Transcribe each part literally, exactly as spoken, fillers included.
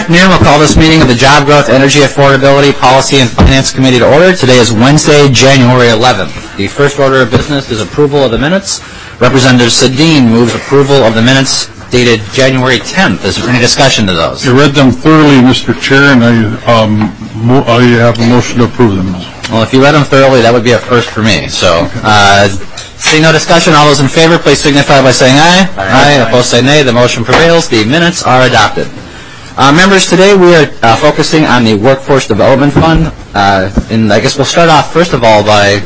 afternoon. We'll call this meeting of the Job Growth, Energy Affordability, Policy, and Finance Committee to order. Today is Wednesday, January eleventh. The first order of business is approval of the minutes. Representative Sedin moves approval of the minutes dated January tenth. Is there any discussion to those? I read them thoroughly, Mister Chair, and I, um, mo- I have a motion to approve them. Well, if you read them thoroughly, that would be a first for me. So, uh, seeing no discussion, all those in favor, please signify by saying aye. Aye. Aye. Opposed, say nay. The motion prevails. The minutes are adopted. Uh, members, today we are uh, focusing on the Workforce Development Fund. Uh, and I guess we'll start off, first of all, by...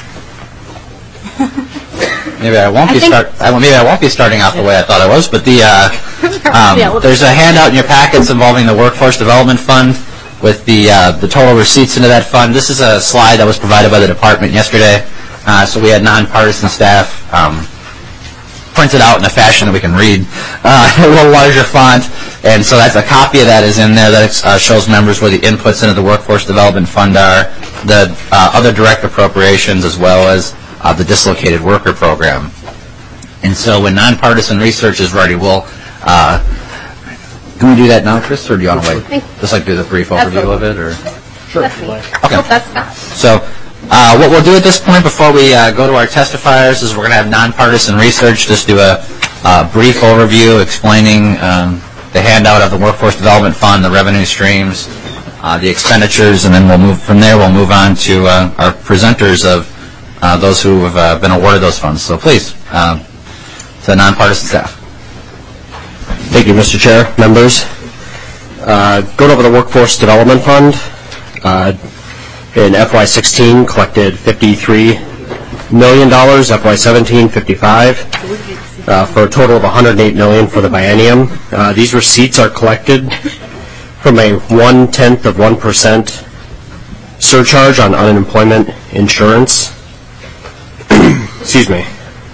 Maybe I won't be start. I, maybe I won't be starting out the way I thought I was. But the uh, um, there's a handout in your packets involving the Workforce Development Fund with the uh, the total receipts into that fund. This is a slide that was provided by the department yesterday. Uh, so we had nonpartisan staff um, print it out in a fashion that we can read, uh, a little larger font. And so that's a copy of that is in there that uh, shows members where the inputs into the Workforce Development Fund are, the uh, other direct appropriations, as well as uh, the dislocated worker program. And so when nonpartisan research is ready, we'll, uh, can we do that now, Chris, or do you want to wait? Just like do the brief overview of it, or? Sure. Okay. So uh, what we'll do at this point before we uh, go to our testifiers is we're going to have nonpartisan research, just do a uh, brief overview explaining um, the handout of the Workforce Development Fund, the revenue streams, uh, the expenditures, and then we'll move from there. We'll move on to uh, our presenters of uh, those who have uh, been awarded those funds. So please, uh, to the nonpartisan staff. Thank you, Mister Chair, members. Uh, going over the Workforce Development Fund, uh, in F Y sixteen collected fifty-three million dollars, F Y seventeen fifty-five. Uh, for a total of one hundred eight million dollars for the biennium. Uh, these receipts are collected from a one-tenth of one percent surcharge on unemployment insurance. Excuse me.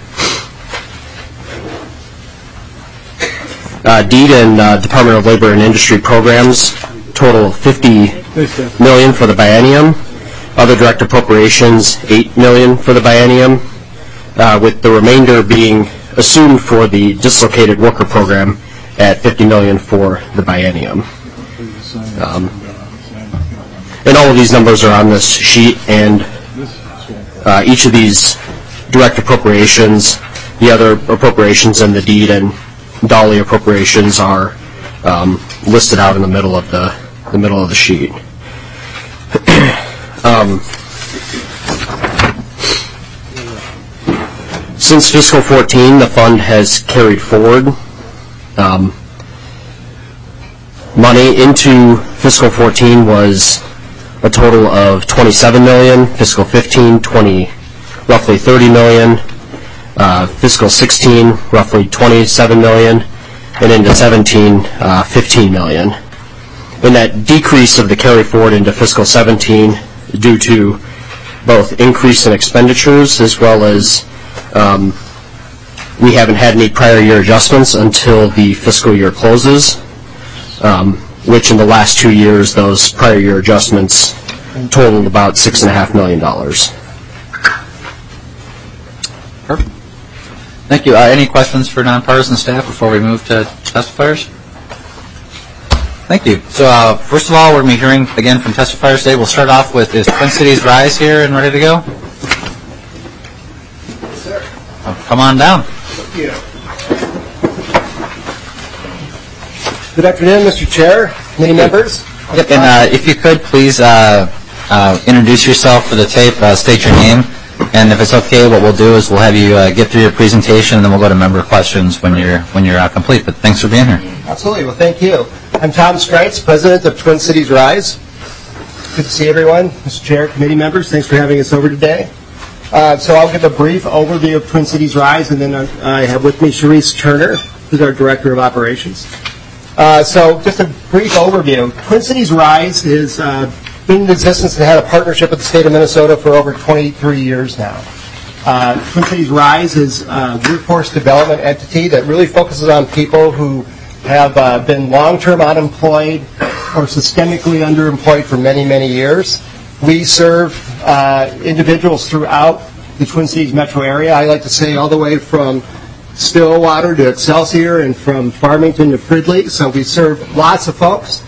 Uh, D E D and uh, Department of Labor and Industry programs total fifty million dollars for the biennium. Other direct appropriations, eight million dollars for the biennium, uh, with the remainder being assumed for the dislocated worker program at fifty million dollars for the biennium. Um, and all of these numbers are on this sheet, and uh, each of these direct appropriations, the other appropriations, and the D E D and Dolly appropriations are um, listed out in the middle of the the middle of the sheet. um, Since fiscal fourteen, the fund has carried forward um, money into fiscal fourteen was a total of twenty-seven million dollars, fiscal fifteen, twenty, roughly thirty million dollars, uh, fiscal sixteen, roughly twenty-seven million dollars, and into seventeen, uh, fifteen million dollars. And that decrease of the carry forward into fiscal seventeen due to both increase in expenditures as well as Um, we haven't had any prior year adjustments until the fiscal year closes, um, which in the last two years, those prior year adjustments totaled about six and a half million dollars. Perfect. Thank you. Uh, any questions for nonpartisan staff before we move to testifiers? Thank you. So uh, first of all, we're going to be hearing again from testifiers today. We'll start off with is Twin Cities Rise here and ready to go? Come on down. Thank you. Good afternoon, Mister Chair, committee members. Yep, and uh, if you could, please uh, uh, introduce yourself for the tape, uh, state your name, and if it's okay, what we'll do is we'll have you uh, get through your presentation, and then we'll go to member questions when you're when you're uh, complete. But thanks for being here. Absolutely. Well, thank you. I'm Tom Streitz, president of Twin Cities Rise. Good to see everyone, Mister Chair, committee members. Thanks for having us over today. Uh, so I'll give a brief overview of Twin Cities Rise, and then I have with me Sharice Turner, who's our Director of Operations. Uh, so just a brief overview. Twin Cities Rise has uh, been in existence and had a partnership with the state of Minnesota for over twenty-three years now. Uh, Twin Cities Rise is a workforce development entity that really focuses on people who have uh, been long-term unemployed or systemically underemployed for many, many years. We serve uh, individuals throughout the Twin Cities metro area. I like to say all the way from Stillwater to Excelsior and from Farmington to Fridley. So we serve lots of folks.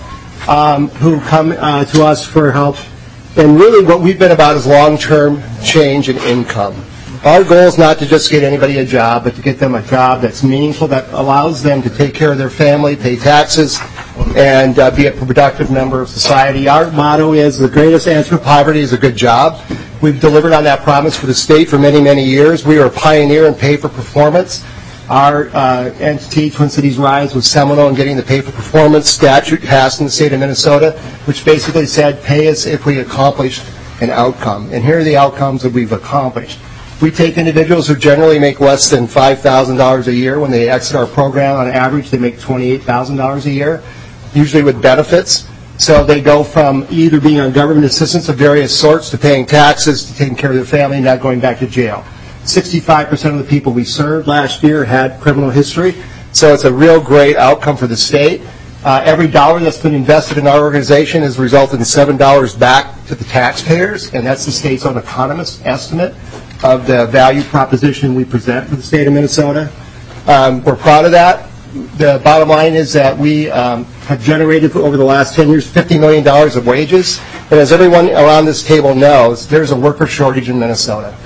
um, who come uh, to us for help. And really what we've been about is long-term change in income. Our goal is not to just get anybody a job, but to get them a job that's meaningful, that allows them to take care of their family, pay taxes, and uh, be a productive member of society. Our motto is the greatest answer to poverty is a good job. We've delivered on that promise for the state for many, many years. We are a pioneer in pay for performance. Our uh, entity, Twin Cities Rise, was seminal in getting the pay for performance statute passed in the state of Minnesota, which basically said pay us if we accomplished an outcome. And here are the outcomes that we've accomplished. We take individuals who generally make less than five thousand dollars a year. When they exit our program, on average, they make twenty-eight thousand dollars a year, usually with benefits. So they go from either being on government assistance of various sorts to paying taxes, to taking care of their family, and not going back to jail. sixty-five percent of the people we served last year had criminal history. So it's a real great outcome for the state. Uh, every dollar that's been invested in our organization has resulted in seven dollars back to the taxpayers, and that's the state's own economist estimate of the value proposition we present for the state of Minnesota. Um, we're proud of that. The bottom line is that we um, have generated over the last ten years fifty million dollars of wages. And as everyone around this table knows, there's a worker shortage in Minnesota.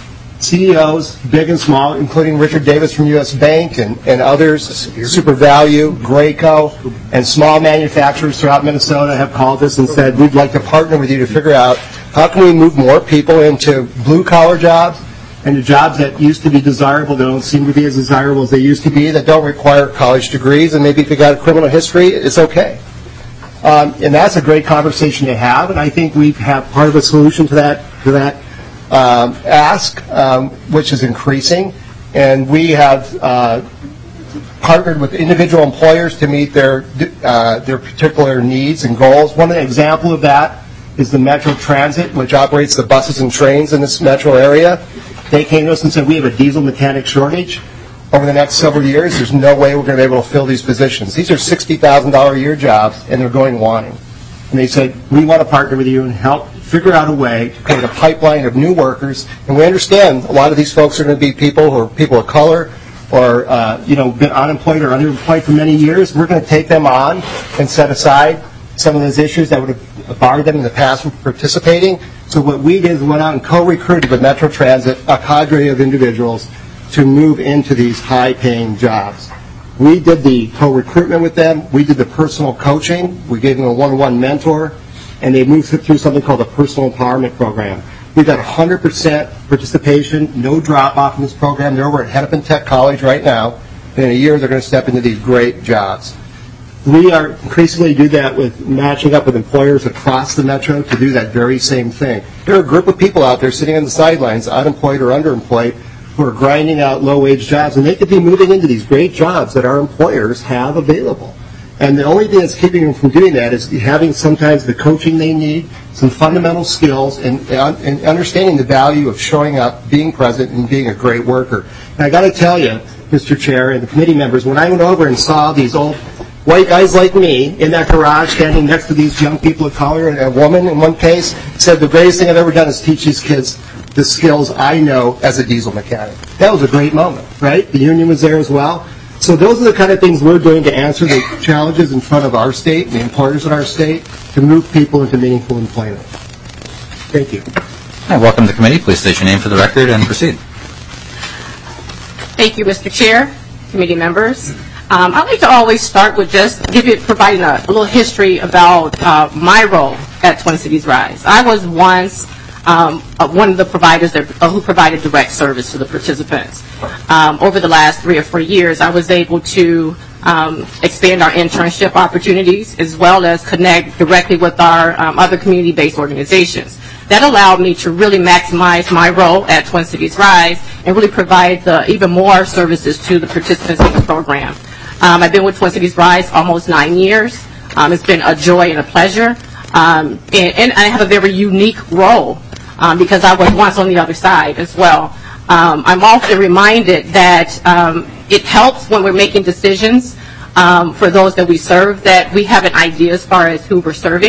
C E Os, big and small, including Richard Davis from U S Bank and, and others, SuperValue, Graco, and small manufacturers throughout Minnesota have called us and said, we'd like to partner with you to figure out how can we move more people into blue-collar jobs and to jobs that used to be desirable, that don't seem to be as desirable as they used to be, that don't require college degrees, and maybe if you got a criminal history, it's okay. Um, and that's a great conversation to have, and I think we have part of the solution to that, to that um, ask, um, which is increasing. And we have uh, partnered with individual employers to meet their, uh, their particular needs and goals. One example of that is the Metro Transit, which operates the buses and trains in this metro area. They came to us and said, we have a diesel mechanic shortage. Over the next several years, there's no way we're going to be able to fill these positions. These are sixty thousand dollars a year jobs, and they're going wanting. And they said, we want to partner with you and help figure out a way to create a pipeline of new workers. And we understand a lot of these folks are going to be people who are people of color or, uh, you know, been unemployed or underemployed for many years. We're going to take them on and set aside some of those issues that would have barred them in the past from participating. So what we did is we went out and co-recruited with Metro Transit a cadre of individuals to move into these high-paying jobs. We did the co-recruitment with them. We did the personal coaching. We gave them a one-on-one mentor, and they moved through something called the Personal Empowerment Program. We've got one hundred percent participation, no drop-off in this program. They're over at Hennepin Tech College right now. And in a year, they're going to step into these great jobs. We are increasingly do that with matching up with employers across the metro to do that very same thing. There are a group of people out there sitting on the sidelines, unemployed or underemployed, who are grinding out low-wage jobs, and they could be moving into these great jobs that our employers have available. And the only thing that's keeping them from doing that is having sometimes the coaching they need, some fundamental skills, and, and understanding the value of showing up, being present, and being a great worker. And I got to tell you, Mister Chair and the committee members, when I went over and saw these old white guys like me in that garage standing next to these young people of color, and a woman in one case said, the greatest thing I've ever done is teach these kids the skills I know as a diesel mechanic. That was a great moment, right? The union was there as well. So those are the kind of things we're doing to answer the challenges in front of our state and the employers in our state to move people into meaningful employment. Thank you. Hi, welcome to the committee. Please state your name for the record and proceed. Thank you, Mister Chair, committee members. Um, I'd like to always start with just give you, providing a, a little history about uh, my role at Twin Cities Rise. I was once um, uh, one of the providers that, uh, who provided direct service to the participants. Um, over the last three or four years, I was able to um, expand our internship opportunities as well as connect directly with our um, other community-based organizations. That allowed me to really maximize my role at Twin Cities Rise and really provide the, even more services to the participants in the program. Um, I've been with Twin Cities Rise almost nine years. Um, it's been a joy and a pleasure. Um, and, and I have a very unique role um, because I was once on the other side as well. Um, I'm often reminded that um, it helps when we're making decisions um, for those that we serve that we have an idea as far as who we're serving.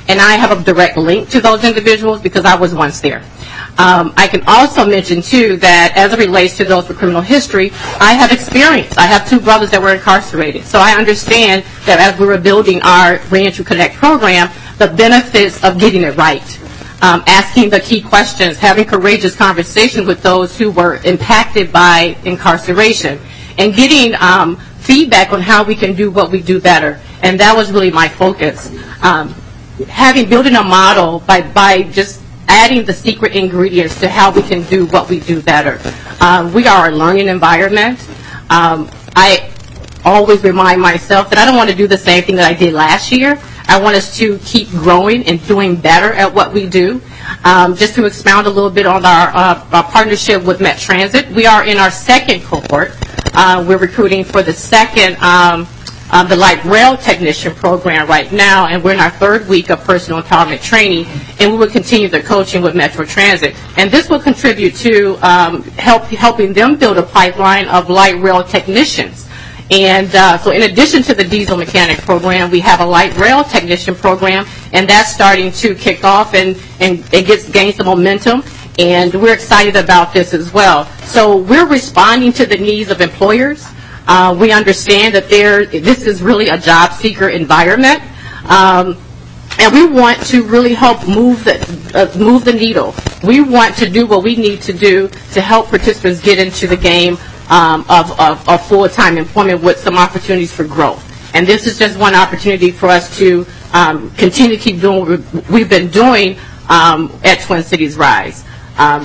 and I have a direct link to those individuals because I was once there. Um, I can also mention, too, that as it relates to those with criminal history, I have experience. I have two brothers that were incarcerated. So I understand that as we were building our Reentry Connect program, the benefits of getting it right, um, asking the key questions, having courageous conversations with those who were impacted by incarceration, and getting um, feedback on how we can do what we do better. And that was really my focus. Um, having, building a model by, by just adding the secret ingredients to how we can do what we do better. Um, we are a learning environment. Um, I always remind myself that I don't want to do the same thing that I did last year. I want us to keep growing and doing better at what we do. Um, just to expound a little bit on our, uh, our partnership with Met Transit, we are in our second cohort. Uh, we're recruiting for the second um, Uh, the light rail technician program right now, and we're in our third week of personal empowerment training, and we will continue the coaching with Metro Transit. And this will contribute to um, help helping them build a pipeline of light rail technicians. And uh, so in addition to the diesel mechanic program, we have a light rail technician program, and that's starting to kick off, and, and it gets gain some momentum. And we're excited about this as well. So we're responding to the needs of employers. Uh, we understand that there, this is really a job seeker environment, um, and we want to really help move the, uh, move the needle. We want to do what we need to do to help participants get into the game um, of, of, of full-time employment with some opportunities for growth. And this is just one opportunity for us to um, continue to keep doing what we've been doing um, at Twin Cities Rise. Um,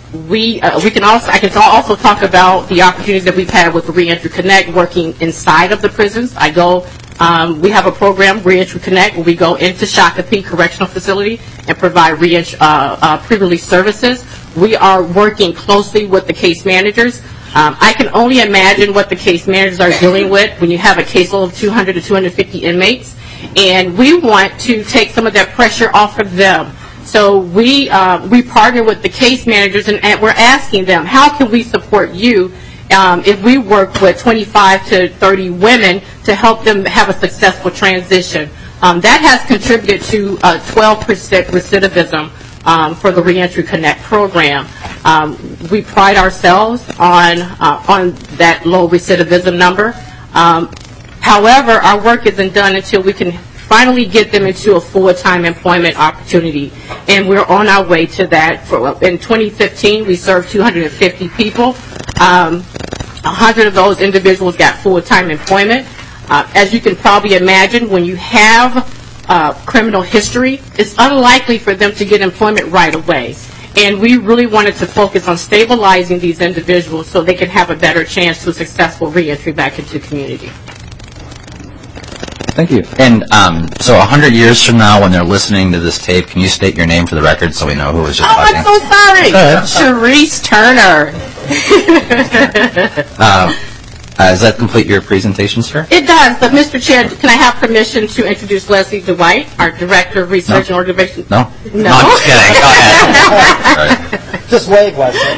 We uh, we can also I can also talk about the opportunities that we've had with Reentry Connect, working inside of the prisons. I go um, we have a program, Reentry Connect, where we go into Shakopee Correctional Facility and provide reentry uh, uh, pre-release services. We are working closely with the case managers. Um, I can only imagine what the case managers are dealing with when you have a caseload of two hundred to two hundred fifty inmates, and we want to take some of that pressure off of them. So we uh, we partner with the case managers, and, and we're asking them, how can we support you um, if we work with twenty-five to thirty women to help them have a successful transition? Um, that has contributed to uh, twelve percent recidivism um, for the Reentry Connect program. Um, we pride ourselves on uh, on that low recidivism number. Um, however, our work isn't done until we can finally get them into a full-time employment opportunity, and we're on our way to that. For, in twenty fifteen, we served two hundred fifty people. Um, one hundred of those individuals got full-time employment. Uh, as you can probably imagine, when you have uh, criminal history, it's unlikely for them to get employment right away. And we really wanted to focus on stabilizing these individuals so they can have a better chance to a successful reentry back into the community. Thank you. And um, so a hundred years from now, when they're listening to this tape, can you state your name for the record so we know who was just oh, talking? I'm so sorry. Sharice Turner. uh, uh, does that complete your presentation, sir? It does, but Mister Chair, can I have permission to introduce Leslie Dwight, our Director of Research no. and Organization? No? No. No, I'm just kidding. Go ahead. Just wave, Leslie.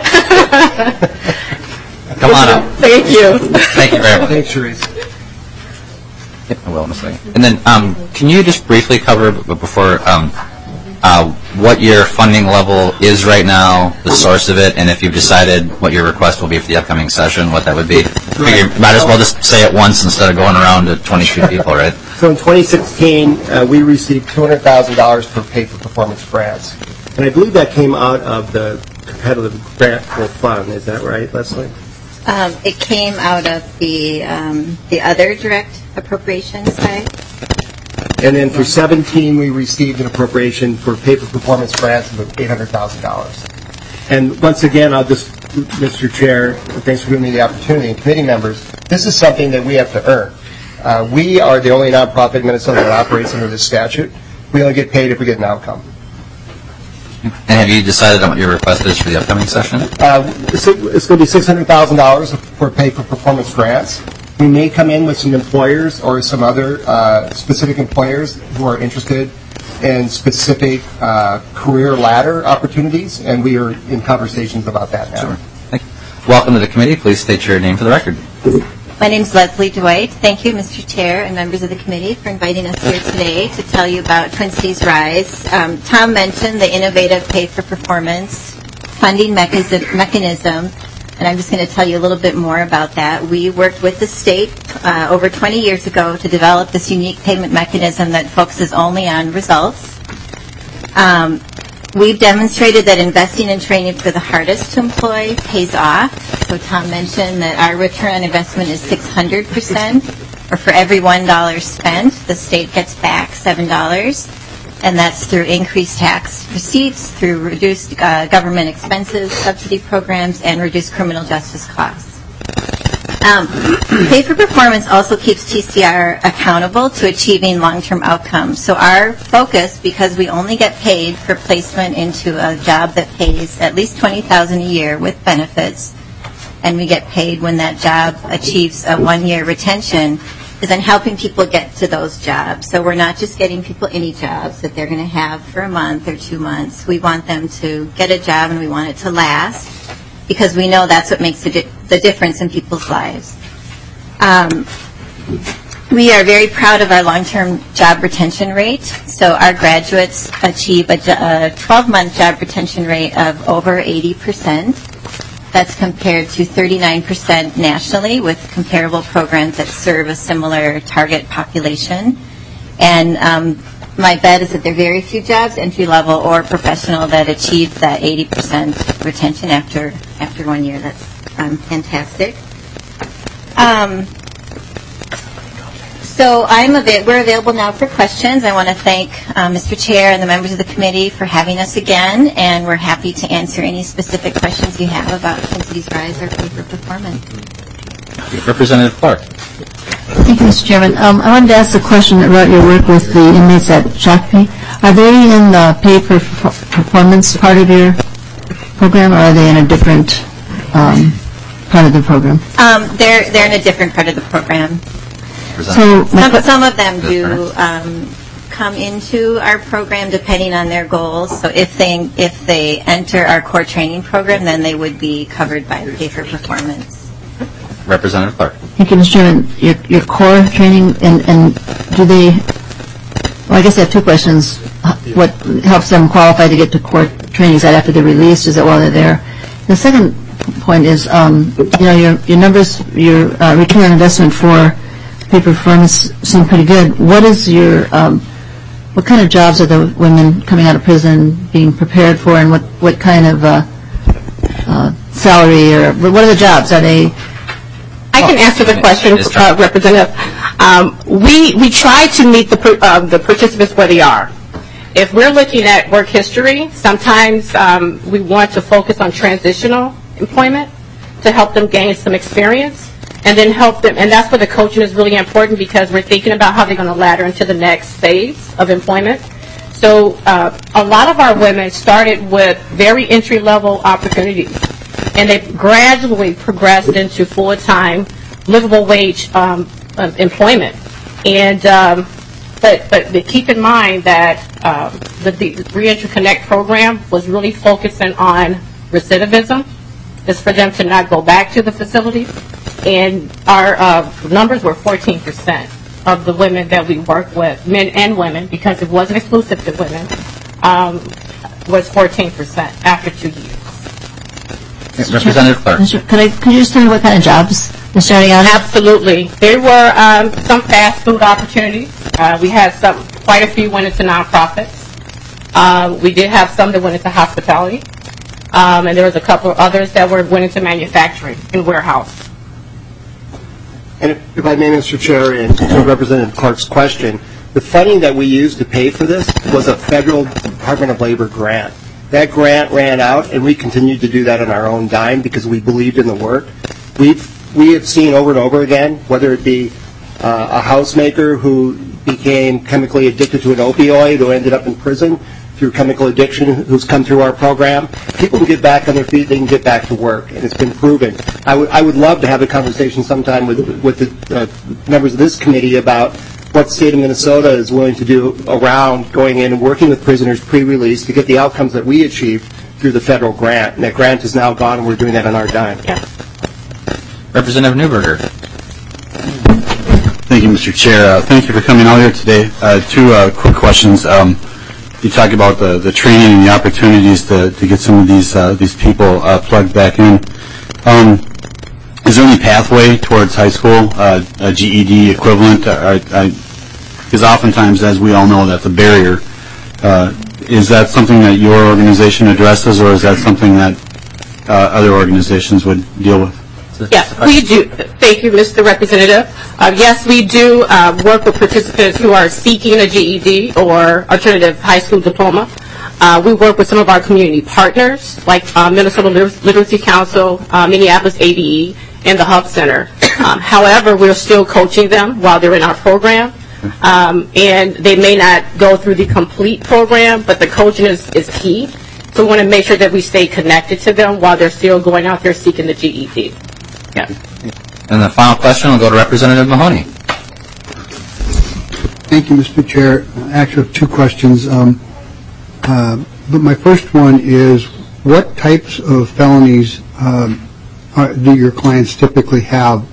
Come on up. Thank you. Thank you very much. Thanks, Sharice. Yep, I will in a second. And then, um, can you just briefly cover b- before um, uh, what your funding level is right now, the source of it, and if you've decided what your request will be for the upcoming session, what that would be? Right. You might as well just say it once instead of going around to twenty-two people, right? So in twenty sixteen, uh, we received two hundred thousand dollars for pay-for-performance grants. And I believe that came out of the competitive grant pool fund. Is that right, Leslie? Um, it came out of the um, the other direct appropriation side. And then for seventeen, we received an appropriation for pay-for-performance grants of eight hundred thousand dollars. And once again, I'll just, Mister Chair, thanks for giving me the opportunity, and committee members, this is something that we have to earn. Uh, we are the only nonprofit in Minnesota that operates under this statute. We only get paid if we get an outcome. And have you decided on what your request is for the upcoming session? Uh, it's it's going to be six hundred thousand dollars for pay-for-performance grants. We may come in with some employers or some other uh, specific employers who are interested in specific uh, career ladder opportunities, and we are in conversations about that now. Sure. Thank you. Welcome to the committee. Please state your name for the record. My name is Leslie Dwight. Thank you, Mister Chair and members of the committee, for inviting us here today to tell you about Twin Cities Rise. Um, Tom mentioned the innovative pay-for-performance funding mechanism, and I'm just going to tell you a little bit more about that. We worked with the state uh, over twenty years ago to develop this unique payment mechanism that focuses only on results. Um, We've demonstrated that investing in training for the hardest to employ pays off. So Tom mentioned that our return on investment is six hundred percent, or for every one dollar spent, the state gets back seven dollars. And that's through increased tax receipts, through reduced uh, government expenses, subsidy programs, and reduced criminal justice costs. Um, pay for performance also keeps T C R accountable to achieving long-term outcomes. So our focus, because we only get paid for placement into a job that pays at least twenty thousand dollars a year with benefits, and we get paid when that job achieves a one-year retention, is on helping people get to those jobs. So we're not just getting people any jobs that they're going to have for a month or two months. We want them to get a job, and we want it to last, because we know that's what makes the, di- the difference in people's lives. Um, we are very proud of our long-term job retention rate. So our graduates achieve a twelve-month job retention rate of over eighty percent. That's compared to thirty-nine percent nationally with comparable programs that serve a similar target population. And um, my bet is that there are very few jobs, entry-level or professional, that achieve that eighty percent retention after after one year. That's um, fantastic. Um, so I'm av- we're available now for questions. I want to thank uh, Mister Chair and the members of the committee for having us again, and we're happy to answer any specific questions you have about Twin Cities Rise or pay for performance. Representative Clark. Thank you, Mister Chairman. Um, I wanted to ask a question about your work with the inmates at Shakopee. Are they in the pay for performance part of your program, or are they in a different um, part of the program? Um, they're they're in a different part of the program. So some, some of them do um, come into our program depending on their goals. So if they if they enter our core training program, then they would be covered by pay for performance. Representative Clark. Thank you, Mister Chairman. Your, your core training, and, and do they, well, I guess I have two questions. What helps them qualify to get to core training? Is that after they're released? Is that while they're there? The second point is, um, you know, your, your numbers, your uh, return on investment for pay performance seem pretty good. What is your, um, what kind of jobs are the women coming out of prison being prepared for, and what, what kind of uh, uh, salary, or what are the jobs? Are they... I can answer the question, uh, Representative. Um, we we try to meet the uh, the participants where they are. If we're looking at work history, sometimes um, we want to focus on transitional employment to help them gain some experience, and then help them. And that's where the coaching is really important, because we're thinking about how they're going to ladder into the next phase of employment. So uh, a lot of our women started with very entry-level opportunities, and they gradually progressed into full-time, livable wage um, uh, employment. And um, but, but but keep in mind that um, the, the Reentry Connect program was really focusing on recidivism. It's for them to not go back to the facility. And our uh, numbers were fourteen percent of the women that we work with, men and women, because it wasn't exclusive to women, um, was fourteen percent after two years. Representative Clark. Could, I, could you just tell me what kind of jobs they're starting out? Absolutely. There were um, some fast food opportunities. Uh, we had some, quite a few went into nonprofits. Uh, we did have some that went into hospitality. Um, and there was a couple of others that were went into manufacturing and warehouse. And if, if I may, Mister Chair, and to Representative Clark's question, the funding that we used to pay for this was a federal Department of Labor grant. That grant ran out, and we continued to do that on our own dime because we believed in the work. We've, we have seen over and over again, whether it be uh, a housemaker who became chemically addicted to an opioid who ended up in prison through chemical addiction, who's come through our program. People can get back on their feet, they can get back to work, and it's been proven. I would I would love to have a conversation sometime with, with the uh, members of this committee about what the state of Minnesota is willing to do around going in and working with prisoners pre-release to get the outcomes that we achieved through the federal grant. And that grant is now gone, and we're doing that on our dime. Yeah. Representative Newberger. Thank you, Mister Chair. Uh, thank you for coming out here today. Uh, two uh, quick questions. Um, you talk about the, the training and the opportunities to, to get some of these uh, these people uh, plugged back in. Um, is there any pathway towards high school, uh, a G E D equivalent? Because oftentimes, as we all know, that's a barrier. Uh, is that something that your organization addresses, or is that something that uh, other organizations would deal with? Yes, we do. Thank you, Mister Representative. Uh, yes, we do uh, work with participants who are seeking a G E D or alternative high school diploma. Uh, we work with some of our community partners, like uh, Minnesota Literacy Council, uh, Minneapolis A D E, and the Hub Center. Um, however, we're still coaching them while they're in our program. Um, and they may not go through the complete program, but the coaching is, is key. So we want to make sure that we stay connected to them while they're still going out there seeking the G E D. Yeah. And the final question will go to Representative Mahoney. Thank you, Mister Chair. Actually, I have two questions. Um, uh, but my first one is, what types of felonies um, are, do your clients typically have?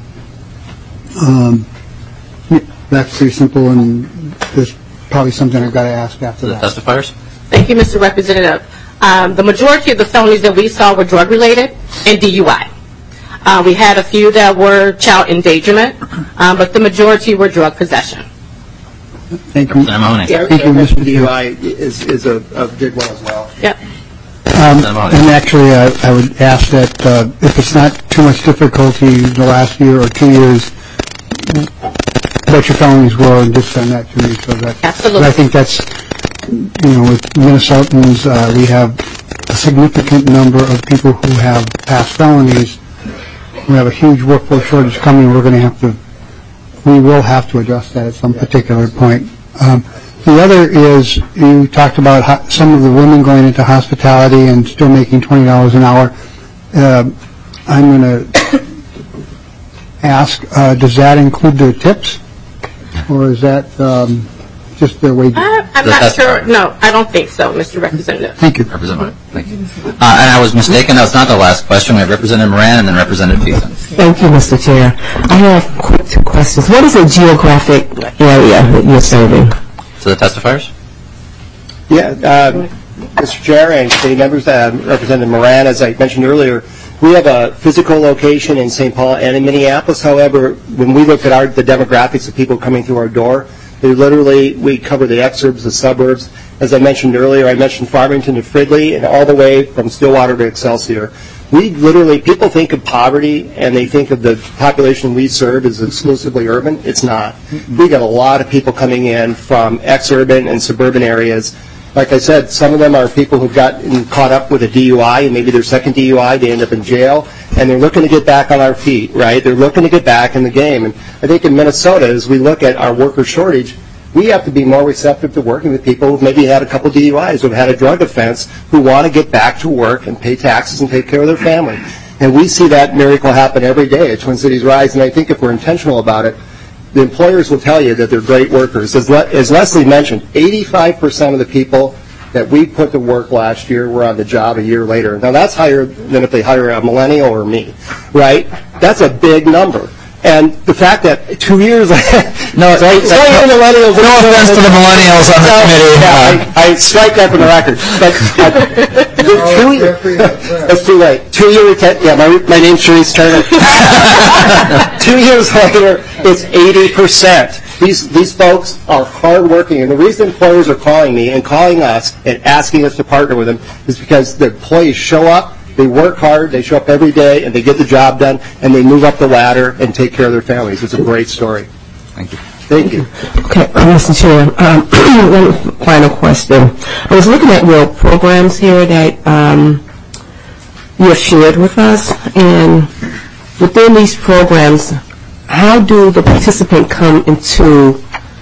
Um, that's pretty simple, and there's probably something I've got to ask after the that. Testifiers? Thank you, Mister Representative. Um, the majority of the felonies that we saw were drug-related and D U I. Uh, we had a few that were child endangerment, um, but the majority were drug possession. Thank you. Mahoney. Yeah, Thank you, Mister D U I is, is a, a big one as well. Yep. Um, and actually, I, I would ask that uh, if it's not too much difficulty the last year or two years, what your felonies were, and just send that to me. So that, Absolutely. I think that's, you know, with Minnesotans, uh, we have a significant number of people who have past felonies. We have a huge workforce shortage coming. We're going to have to, we will have to address that at some particular point. Um, the other is, you talked about ho- some of the women going into hospitality and still making twenty dollars an hour. Uh, I'm going to ask, uh, does that include their tips? Or is that um, just their wages? Uh, I'm not sure. No, I don't think so, Mister Representative. Thank you. Representative, thank you. Uh, and I was mistaken. That was not the last question. We have Representative Moran and then Representative Thiessen. Thank you, Mister Chair. I have quick two questions. What is the geographic area that you're serving? To the testifiers? Yeah, uh, Mister Chair and committee members, uh, Representative Moran, as I mentioned earlier, we have a physical location in Saint Paul and in Minneapolis. However, when we look at our, the demographics of people coming through our door, they literally, we cover the exurbs, the suburbs. As I mentioned earlier, I mentioned Farmington to Fridley and all the way from Stillwater to Excelsior. We literally, people think of poverty and they think of the population we serve as exclusively urban. It's not. We got a lot of people coming in from ex-urban and suburban areas. Like I said, some of them are people who've gotten caught up with a D U I, and maybe their second D U I, they end up in jail, and they're looking to get back on our feet, right? They're looking to get back in the game. And I think in Minnesota, as we look at our worker shortage, we have to be more receptive to working with people who've maybe had a couple D U Is, who've had a drug offense, who want to get back to work and pay taxes and take care of their family. And we see that miracle happen every day at Twin Cities Rise, and I think if we're intentional about it, the employers will tell you that they're great workers. As, Le- as Leslie mentioned, eighty-five percent of the people that we put to work last year were on the job a year later. Now, that's higher than if they hire a millennial or me, right? That's a big number. And the fact that two years later, no, so, that, so that, no, millennials, no offense to the millennials on the no, committee. Yeah, I, I strike that from the record. But uh, two, it's too late. Two years, yeah, my, my name's Sharice Turner. Two years later, it's eighty percent. These these folks are hardworking, and the reason employers are calling me and calling us and asking us to partner with them is because the employees show up. They work hard, they show up every day, and they get the job done, and they move up the ladder and take care of their families. It's a great story. Thank you. Thank you. Okay, uh, Mister Chair, um, one final question. I was looking at your programs here that um, you have shared with us, and within these programs, how do the participant come into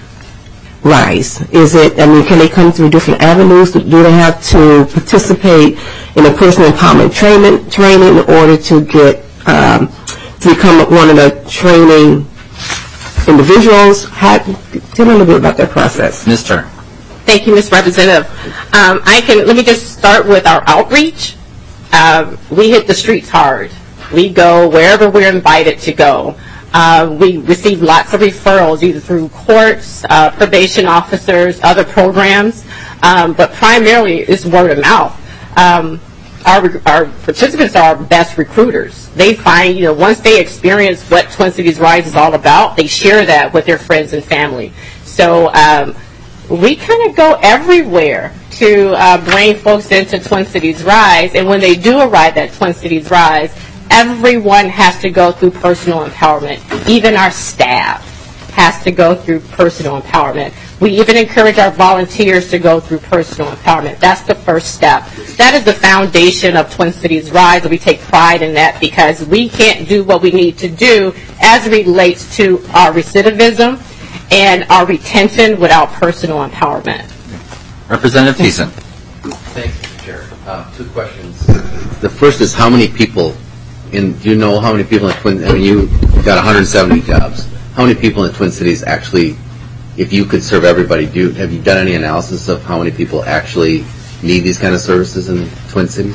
RISE? Is it, I mean, can they come through different avenues? Do they have to participate in a personal empowerment training, training in order to get, um, to become one of the training individuals? How, tell me a little bit about that process. Miz Turner. Thank you, Miz Representative. Um, I can, let me just start with our outreach. Um, we hit the streets hard. We go wherever we're invited to go. Uh, we receive lots of referrals, either through courts, uh, probation officers, other programs, um, but primarily it's word of mouth. Um, our, our participants are our best recruiters. They find, you know, once they experience what Twin Cities Rise is all about, they share that with their friends and family. So um, we kind of go everywhere to uh, bring folks into Twin Cities Rise, and when they do arrive at Twin Cities Rise, everyone has to go through personal empowerment. Even our staff has to go through personal empowerment. We even encourage our volunteers to go through personal empowerment. That's the first step. That is the foundation of Twin Cities Rise, and we take pride in that because we can't do what we need to do as it relates to our recidivism and our retention without personal empowerment. Representative Thiessen. Thank you, Mister Chair. Uh, two questions. The first is how many people in, do you know how many people in Twin, I mean, you got one hundred seventy jobs. How many people in the Twin Cities actually, if you could serve everybody, do you, have you done any analysis of how many people actually need these kind of services in the Twin Cities?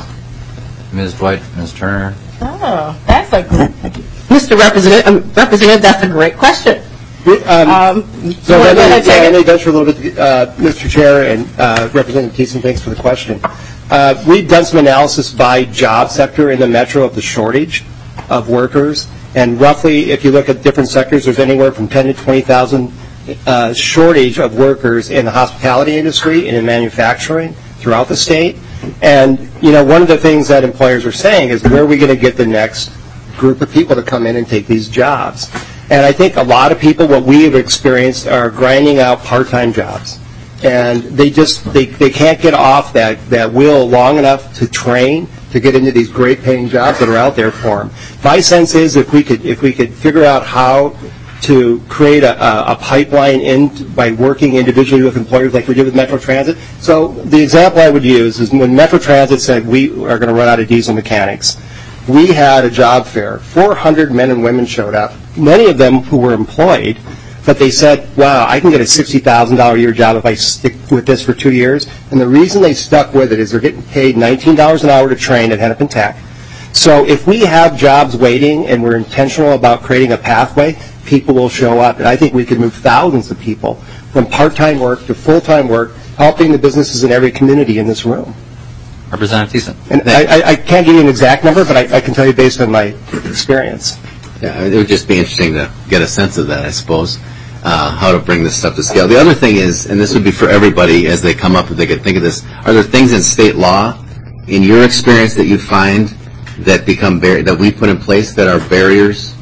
Miz Dwight, Miz Turner. Oh, that's a, Mister Representative, um, Representative, that's a great question. Um, Um, so let me, let me yeah, take let it. me venture a little bit, uh, Mister Chair and uh, Representative Thiessen, thanks for the question. Uh, we've done some analysis by job sector in the metro of the shortage of workers, and roughly, if you look at different sectors, there's anywhere from ten to twenty thousand uh, shortage of workers in the hospitality industry and in manufacturing throughout the state. And you know, one of the things that employers are saying is, where are we going to get the next group of people to come in and take these jobs? And I think a lot of people, what we have experienced, are grinding out part-time jobs. And they just, they, they can't get off that, that wheel long enough to train to get into these great paying jobs that are out there for them. My sense is if we could, if we could figure out how to create a, a, a pipeline in by working individually with employers like we did with Metro Transit. So the example I would use is when Metro Transit said we are going to run out of diesel mechanics, we had a job fair. four hundred men and women showed up, many of them who were employed, but they said, wow, I can get a sixty thousand dollars a year job if I stick with this for two years. And the reason they stuck with it is they're getting paid nineteen dollars an hour to train at Hennepin Tech. So if we have jobs waiting and we're intentional about creating a pathway, people will show up. And I think we could move thousands of people from part-time work to full-time work, helping the businesses in every community in this room. Representative Thiessen. And I, I, I can't give you an exact number, but I, I can tell you based on my experience. Yeah, it would just be interesting to get a sense of that, I suppose, uh, how to bring this stuff to scale. The other thing is, and this would be for everybody as they come up, if they could think of this, are there things in state law, in your experience, that you find that become bar- that we put in place that are barriers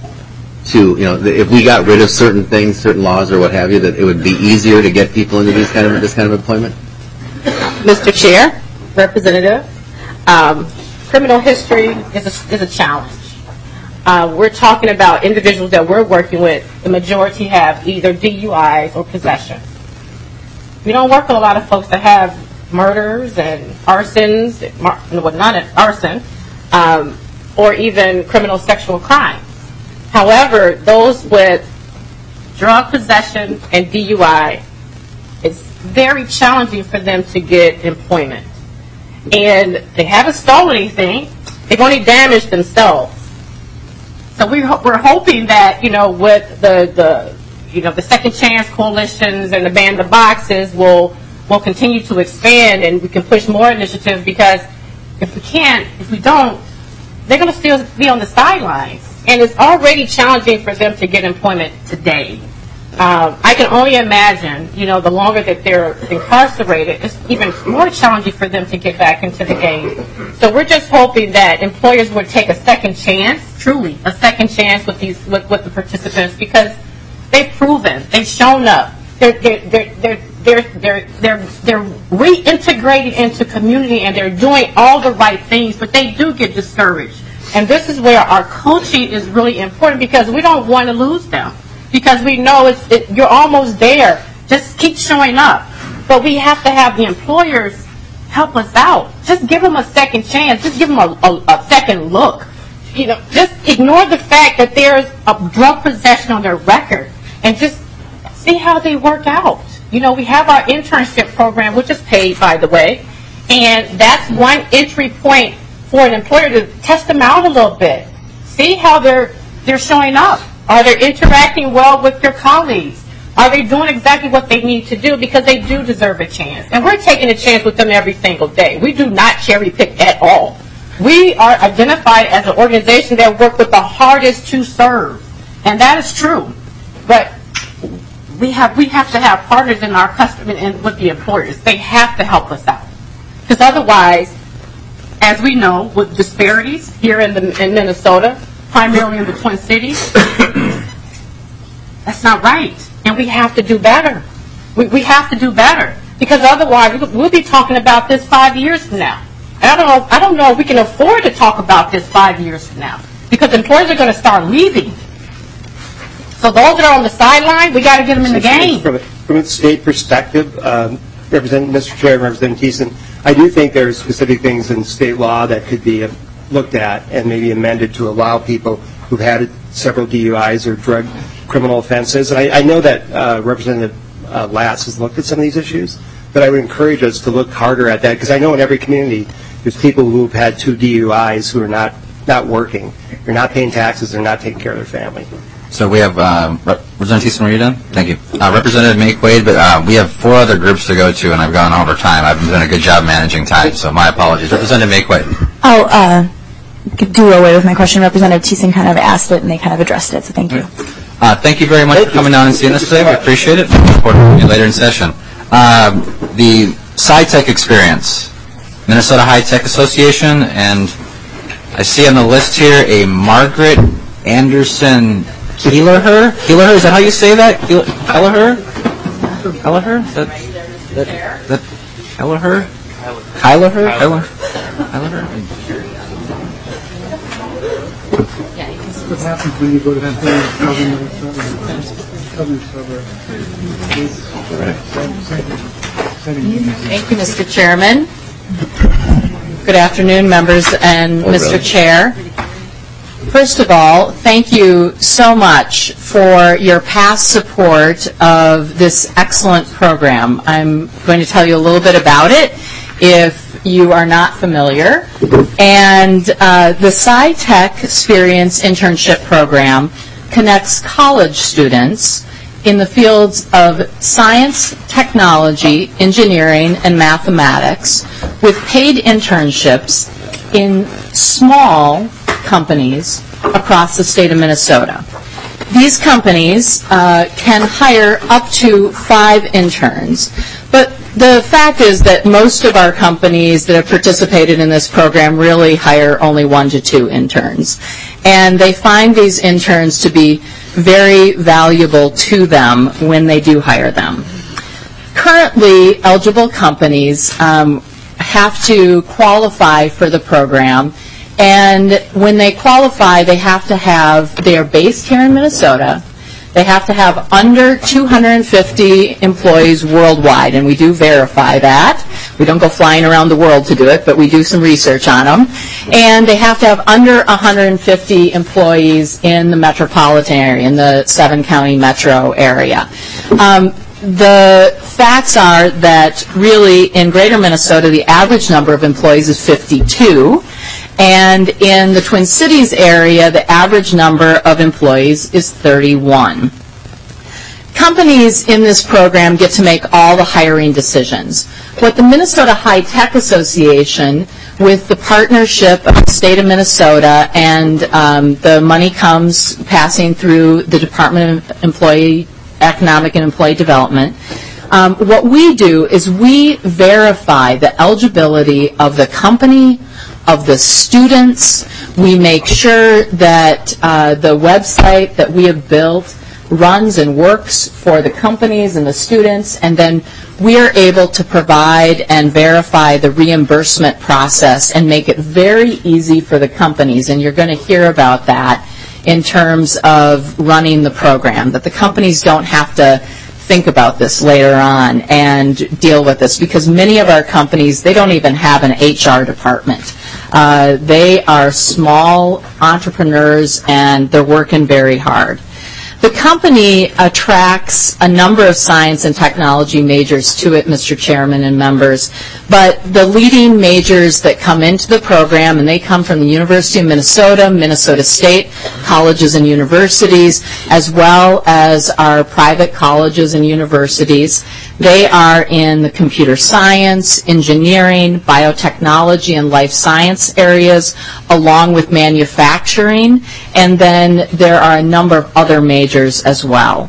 to, you know, if we got rid of certain things, certain laws or what have you, that it would be easier to get people into these kind of this kind of employment? Mister Chair, Representative, um, criminal history is a, is a challenge. Uh, we're talking about individuals that we're working with. The majority have either D U Is or possession. We don't work with a lot of folks that have murders and arsons, well, not an arson, um, or even criminal sexual crimes. However, those with drug possession and D U I, it's very challenging for them to get employment. And they haven't stolen anything. They've only damaged themselves. So we ho- we're hoping that, you know, with the, the you know the Second Chance coalitions and the Ban the Boxes will will continue to expand, and we can push more initiatives, because if we can't, if we don't, they're going to still be on the sidelines. And it's already challenging for them to get employment today. Um, I can only imagine, you know, the longer that they're incarcerated, it's even more challenging for them to get back into the game. So we're just hoping that employers would take a second chance, truly a second chance with these with, with the participants, because they've proven, they've shown up, they're they're they're they're they're they're, they're, they're reintegrated into community, and they're doing all the right things, but they do get discouraged. And this is where our coaching is really important, because we don't want to lose them. Because we know it's, it, you're almost there. Just keep showing up. But we have to have the employers help us out. Just give them a second chance. Just give them a, a, a second look. You know, just ignore the fact that there's a drug possession on their record, and just see how they work out. You know, we have our internship program, which is paid, by the way, and that's one entry point for an employer to test them out a little bit. See how they're they're showing up. Are they interacting well with their colleagues? Are they doing exactly what they need to do? Because they do deserve a chance. And we're taking a chance with them every single day. We do not cherry pick at all. We are identified as an organization that work with the hardest to serve. And that is true. But we have we have to have partners in our customer and with the employers. They have to help us out. Because otherwise, as we know, with disparities here in, the, in Minnesota, primarily in the Twin Cities, that's not right. And we have to do better. We, we have to do better. Because otherwise, we'll be talking about this five years from now. And I don't know, I don't know if we can afford to talk about this five years from now. Because employers are going to start leaving. So those that are on the sideline, we got to get them in the game. From a, from a state perspective, um, Representative, Mister Chair, Representative Thiessen, I do think there are specific things in state law that could be looked at and maybe amended to allow people who've had several D U Is or drug criminal offenses. And I, I know that uh, Representative uh, Latz has looked at some of these issues, but I would encourage us to look harder at that, because I know in every community there's people who have had two D U Is who are not, not working. They're not paying taxes. They're not taking care of their family. So we have, uh, Representative Thiessen, were you done? Thank you. Uh, Representative Make-Wade, but uh, we have four other groups to go to, and I've gone over time. I've done a good job managing time, so my apologies. Representative Make-Wade. I'll uh, do away with my question. Representative Thiessen kind of asked it, and they kind of addressed it, so thank you. Uh, thank you very much thank for coming you. down and seeing us today. We appreciate it. We'll report to you later in session. Uh, the SciTech experience, Minnesota High Tech Association, and I see on the list here a Margaret Anderson Keelerher? Keelerher, is that how you say that? Keelerher? Keelerher? That, that, that, Keelerher? Kylerher? Kylerher? What happens when you go to that Thank you, Mister Chairman. Good afternoon, members and Mister Chair. First of all, thank you so much for your past support of this excellent program. I'm going to tell you a little bit about it if you are not familiar. And uh, the SciTech Experience Internship Program connects college students in the fields of science, technology, engineering, and mathematics with paid internships in small companies across the state of Minnesota. These companies uh, can hire up to five interns, but the fact is that most of our companies that have participated in this program really hire only one to two interns, and they find these interns to be very valuable to them when they do hire them. Currently, eligible companies um, have to qualify for the program. And when they qualify, they have to have, they are based here in Minnesota, they have to have under two hundred fifty employees worldwide, and we do verify that. We don't go flying around the world to do it, but we do some research on them. And they have to have under one hundred fifty employees in the metropolitan area, in the seven-county metro area. Um, the facts are that really in greater Minnesota, the average number of employees is fifty-two. And in the Twin Cities area, the average number of employees is thirty-one. Companies in this program get to make all the hiring decisions. What the Minnesota High Tech Association, with the partnership of the state of Minnesota, and um, the money comes passing through the Department of Employee Economic and Employee Development, um, what we do is we verify the eligibility of the company, of the students. We make sure that uh, the website that we have built runs and works for the companies and the students, and then we are able to provide and verify the reimbursement process and make it very easy for the companies, and you're going to hear about that in terms of running the program, that the companies don't have to think about this later on and deal with this, because many of our companies, they don't even have an H R department. Uh, they are small entrepreneurs, and they're working very hard. The company attracts a number of science and technology majors to it, Mister Chairman and members, but the leading majors that come into the program, and they come from the University of Minnesota, Minnesota State colleges and universities, as well as our private colleges and universities. They are in the computer science, engineering, biotechnology, and life science areas, along with manufacturing, and then there are a number of other majors as well.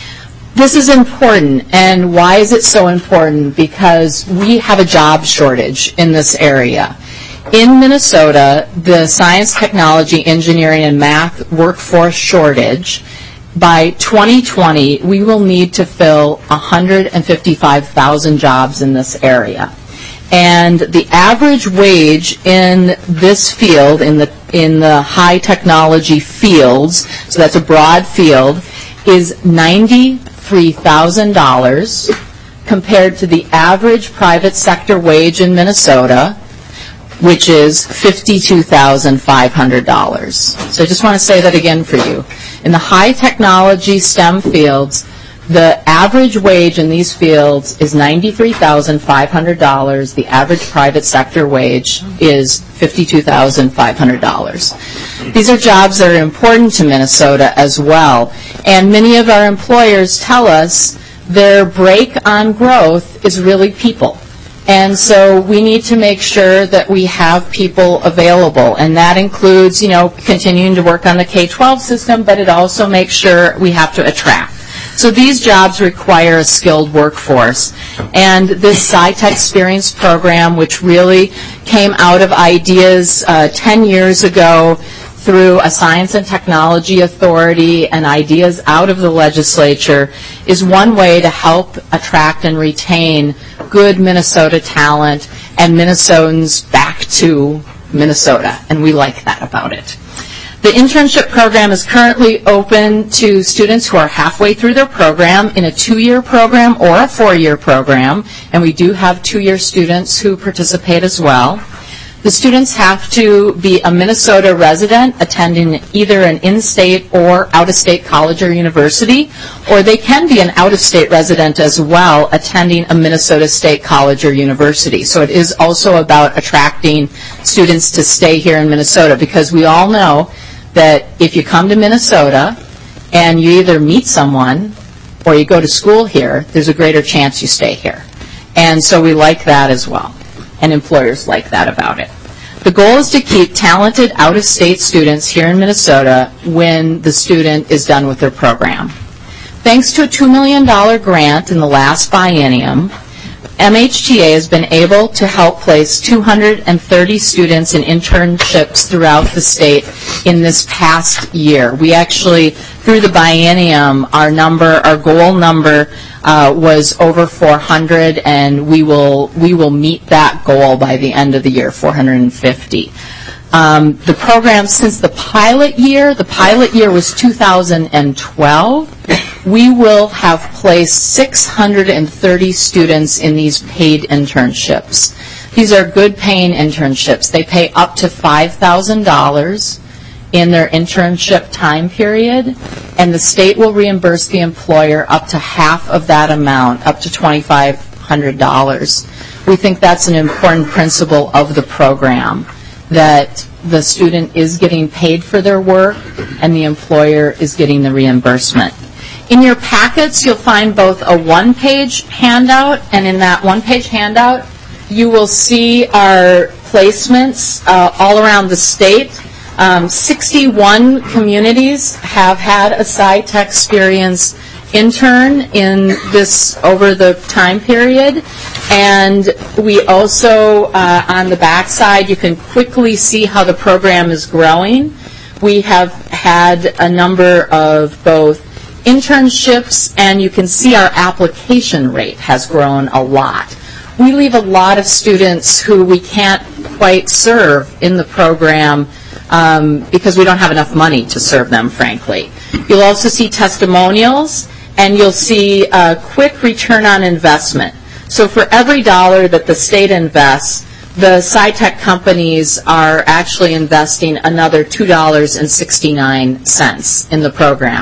This is important, and why is it so important? Because we have a job shortage in this area. In Minnesota, the science, technology, engineering, and math workforce shortage, by twenty twenty, we will need to fill one hundred fifty-five thousand jobs in this area. And the average wage in this field, in the in the high technology fields, so that's a broad field, is ninety-three thousand dollars compared to the average private sector wage in Minnesota, which is fifty-two thousand five hundred dollars. So I just want to say that again for you. In the high technology STEM fields, the average wage in these fields is ninety-three thousand five hundred dollars. The average private sector wage is fifty-two thousand five hundred dollars. These are jobs that are important to Minnesota as well. And many of our employers tell us their brake on growth is really people. And so we need to make sure that we have people available. And that includes, you know, continuing to work on the K twelve system, but it also makes sure we have to attract. So these jobs require a skilled workforce. And this SciTech Experience program, which really came out of ideas uh, ten years ago through a Science and Technology Authority and ideas out of the legislature, is one way to help attract and retain good Minnesota talent and Minnesotans back to Minnesota. And we like that about it. The internship program is currently open to students who are halfway through their program in a two-year program or a four-year program, and we do have two-year students who participate as well. The students have to be a Minnesota resident attending either an in-state or out-of-state college or university, or they can be an out-of-state resident as well attending a Minnesota State college or university. So it is also about attracting students to stay here in Minnesota, because we all know that if you come to Minnesota and you either meet someone or you go to school here, there's a greater chance you stay here. And so we like that as well, and employers like that about it. The goal is to keep talented out-of-state students here in Minnesota when the student is done with their program. Thanks to a two million dollars grant in the last biennium, M H T A has been able to help place two hundred thirty students in internships throughout the state in this past year. We actually, through the biennium, our number, our goal number uh, was over four hundred, and we will we will meet that goal by the end of the year, four hundred fifty. Um, the program, since the pilot year, the pilot year was two thousand twelve, we will have placed six hundred thirty students in these paid internships. These are good paying internships. They pay up to five thousand dollars in their internship time period, and the state will reimburse the employer up to half of that amount, up to twenty-five hundred dollars. We think that's an important principle of the program, that the student is getting paid for their work and the employer is getting the reimbursement. In your packets, you'll find both a one-page handout, and in that one-page handout, you will see our placements uh, all around the state. Um, sixty-one communities have had a SciTech Experience intern in this over the time period, and we also uh, on the back side you can quickly see how the program is growing. We have had a number of both internships, and you can see our application rate has grown a lot. We leave a lot of students who we can't quite serve in the program um, because we don't have enough money to serve them, frankly. You'll also see testimonials, and you'll see a quick return on investment. So for every dollar that the state invests, the SciTech companies are actually investing another two dollars and sixty-nine cents in the program.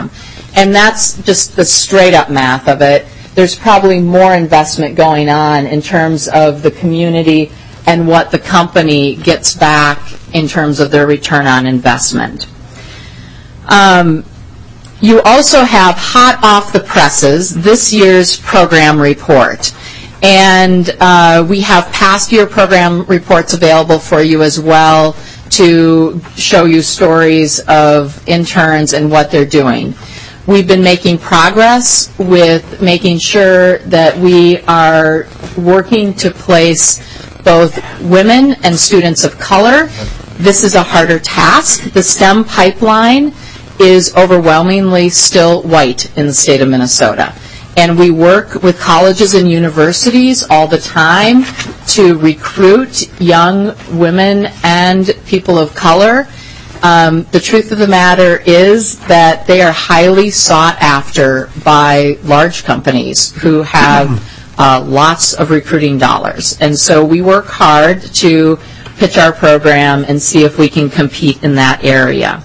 And that's just the straight-up math of it. There's probably more investment going on in terms of the community and what the company gets back in terms of their return on investment. Um, you also have hot off the presses this year's program report. And uh, we have past year program reports available for you as well to show you stories of interns and what they're doing. We've been making progress with making sure that we are working to place both women and students of color. This is a harder task. The STEM pipeline is overwhelmingly still white in the state of Minnesota. And we work with colleges and universities all the time to recruit young women and people of color. Um, the truth of the matter is that they are highly sought after by large companies who have uh, lots of recruiting dollars. And so we work hard to pitch our program and see if we can compete in that area.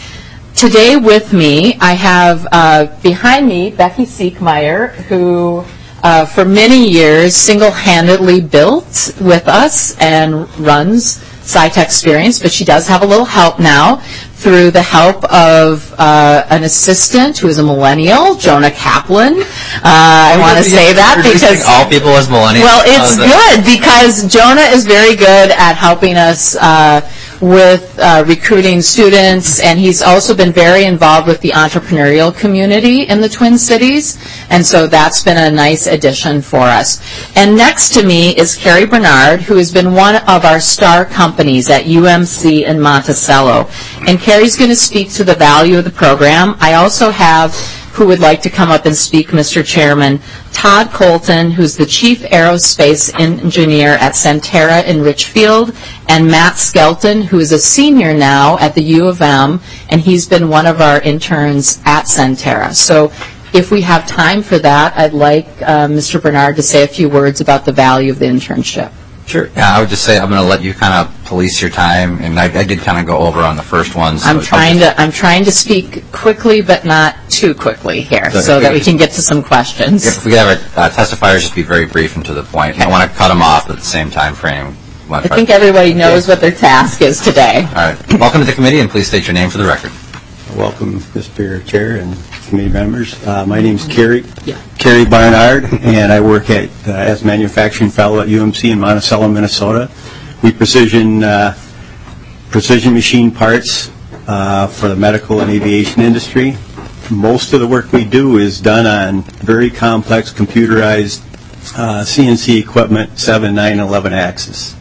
Today with me, I have uh, behind me Becky Siekmeyer, who uh, for many years single-handedly built with us and runs SciTech Experience, but she does have a little help now through the help of uh, an assistant who is a millennial, Jonah Kaplan. Uh, I want to say that because all people as millennials. Well, it's good because Jonah is very good at helping us uh, with uh, recruiting students, and he's also been very involved with the entrepreneurial community in the Twin Cities, and so that's been a nice addition for us. And next to me is Carrie Bernard, who has been one of our star companies at U M C in Monticello. And Carrie's going to speak to the value of the program. I also have, who would like to come up and speak, Mister Chairman, Todd Colton, who's the Chief Aerospace Engineer at Centera in Richfield, and Matt Skelton, who is a senior now at the U of M, and he's been one of our interns at Centera. So if we have time for that, I'd like uh, Mister Bernard to say a few words about the value of the internship. Sure. Yeah, I would just say I'm going to let you kind of police your time, and I, I did kind of go over on the first one. So I'm trying to I'm trying to speak quickly, but not too quickly here, so, so that we can get to some questions. If we could have our uh, testifiers just be very brief and to the point. Okay. I don't want to cut them off at the same time frame. I think everybody knows what their task is today. All right. Welcome to the committee, and please state your name for the record. Welcome, Mister Chair and committee members. Uh, my name is Carrie, yeah. Carrie Barnard, and I work at uh, as a manufacturing fellow at U M C in Monticello, Minnesota. We precision uh, precision machine parts uh, for the medical and aviation industry. Most of the work we do is done on very complex computerized uh, C N C equipment, seven, nine, eleven axis.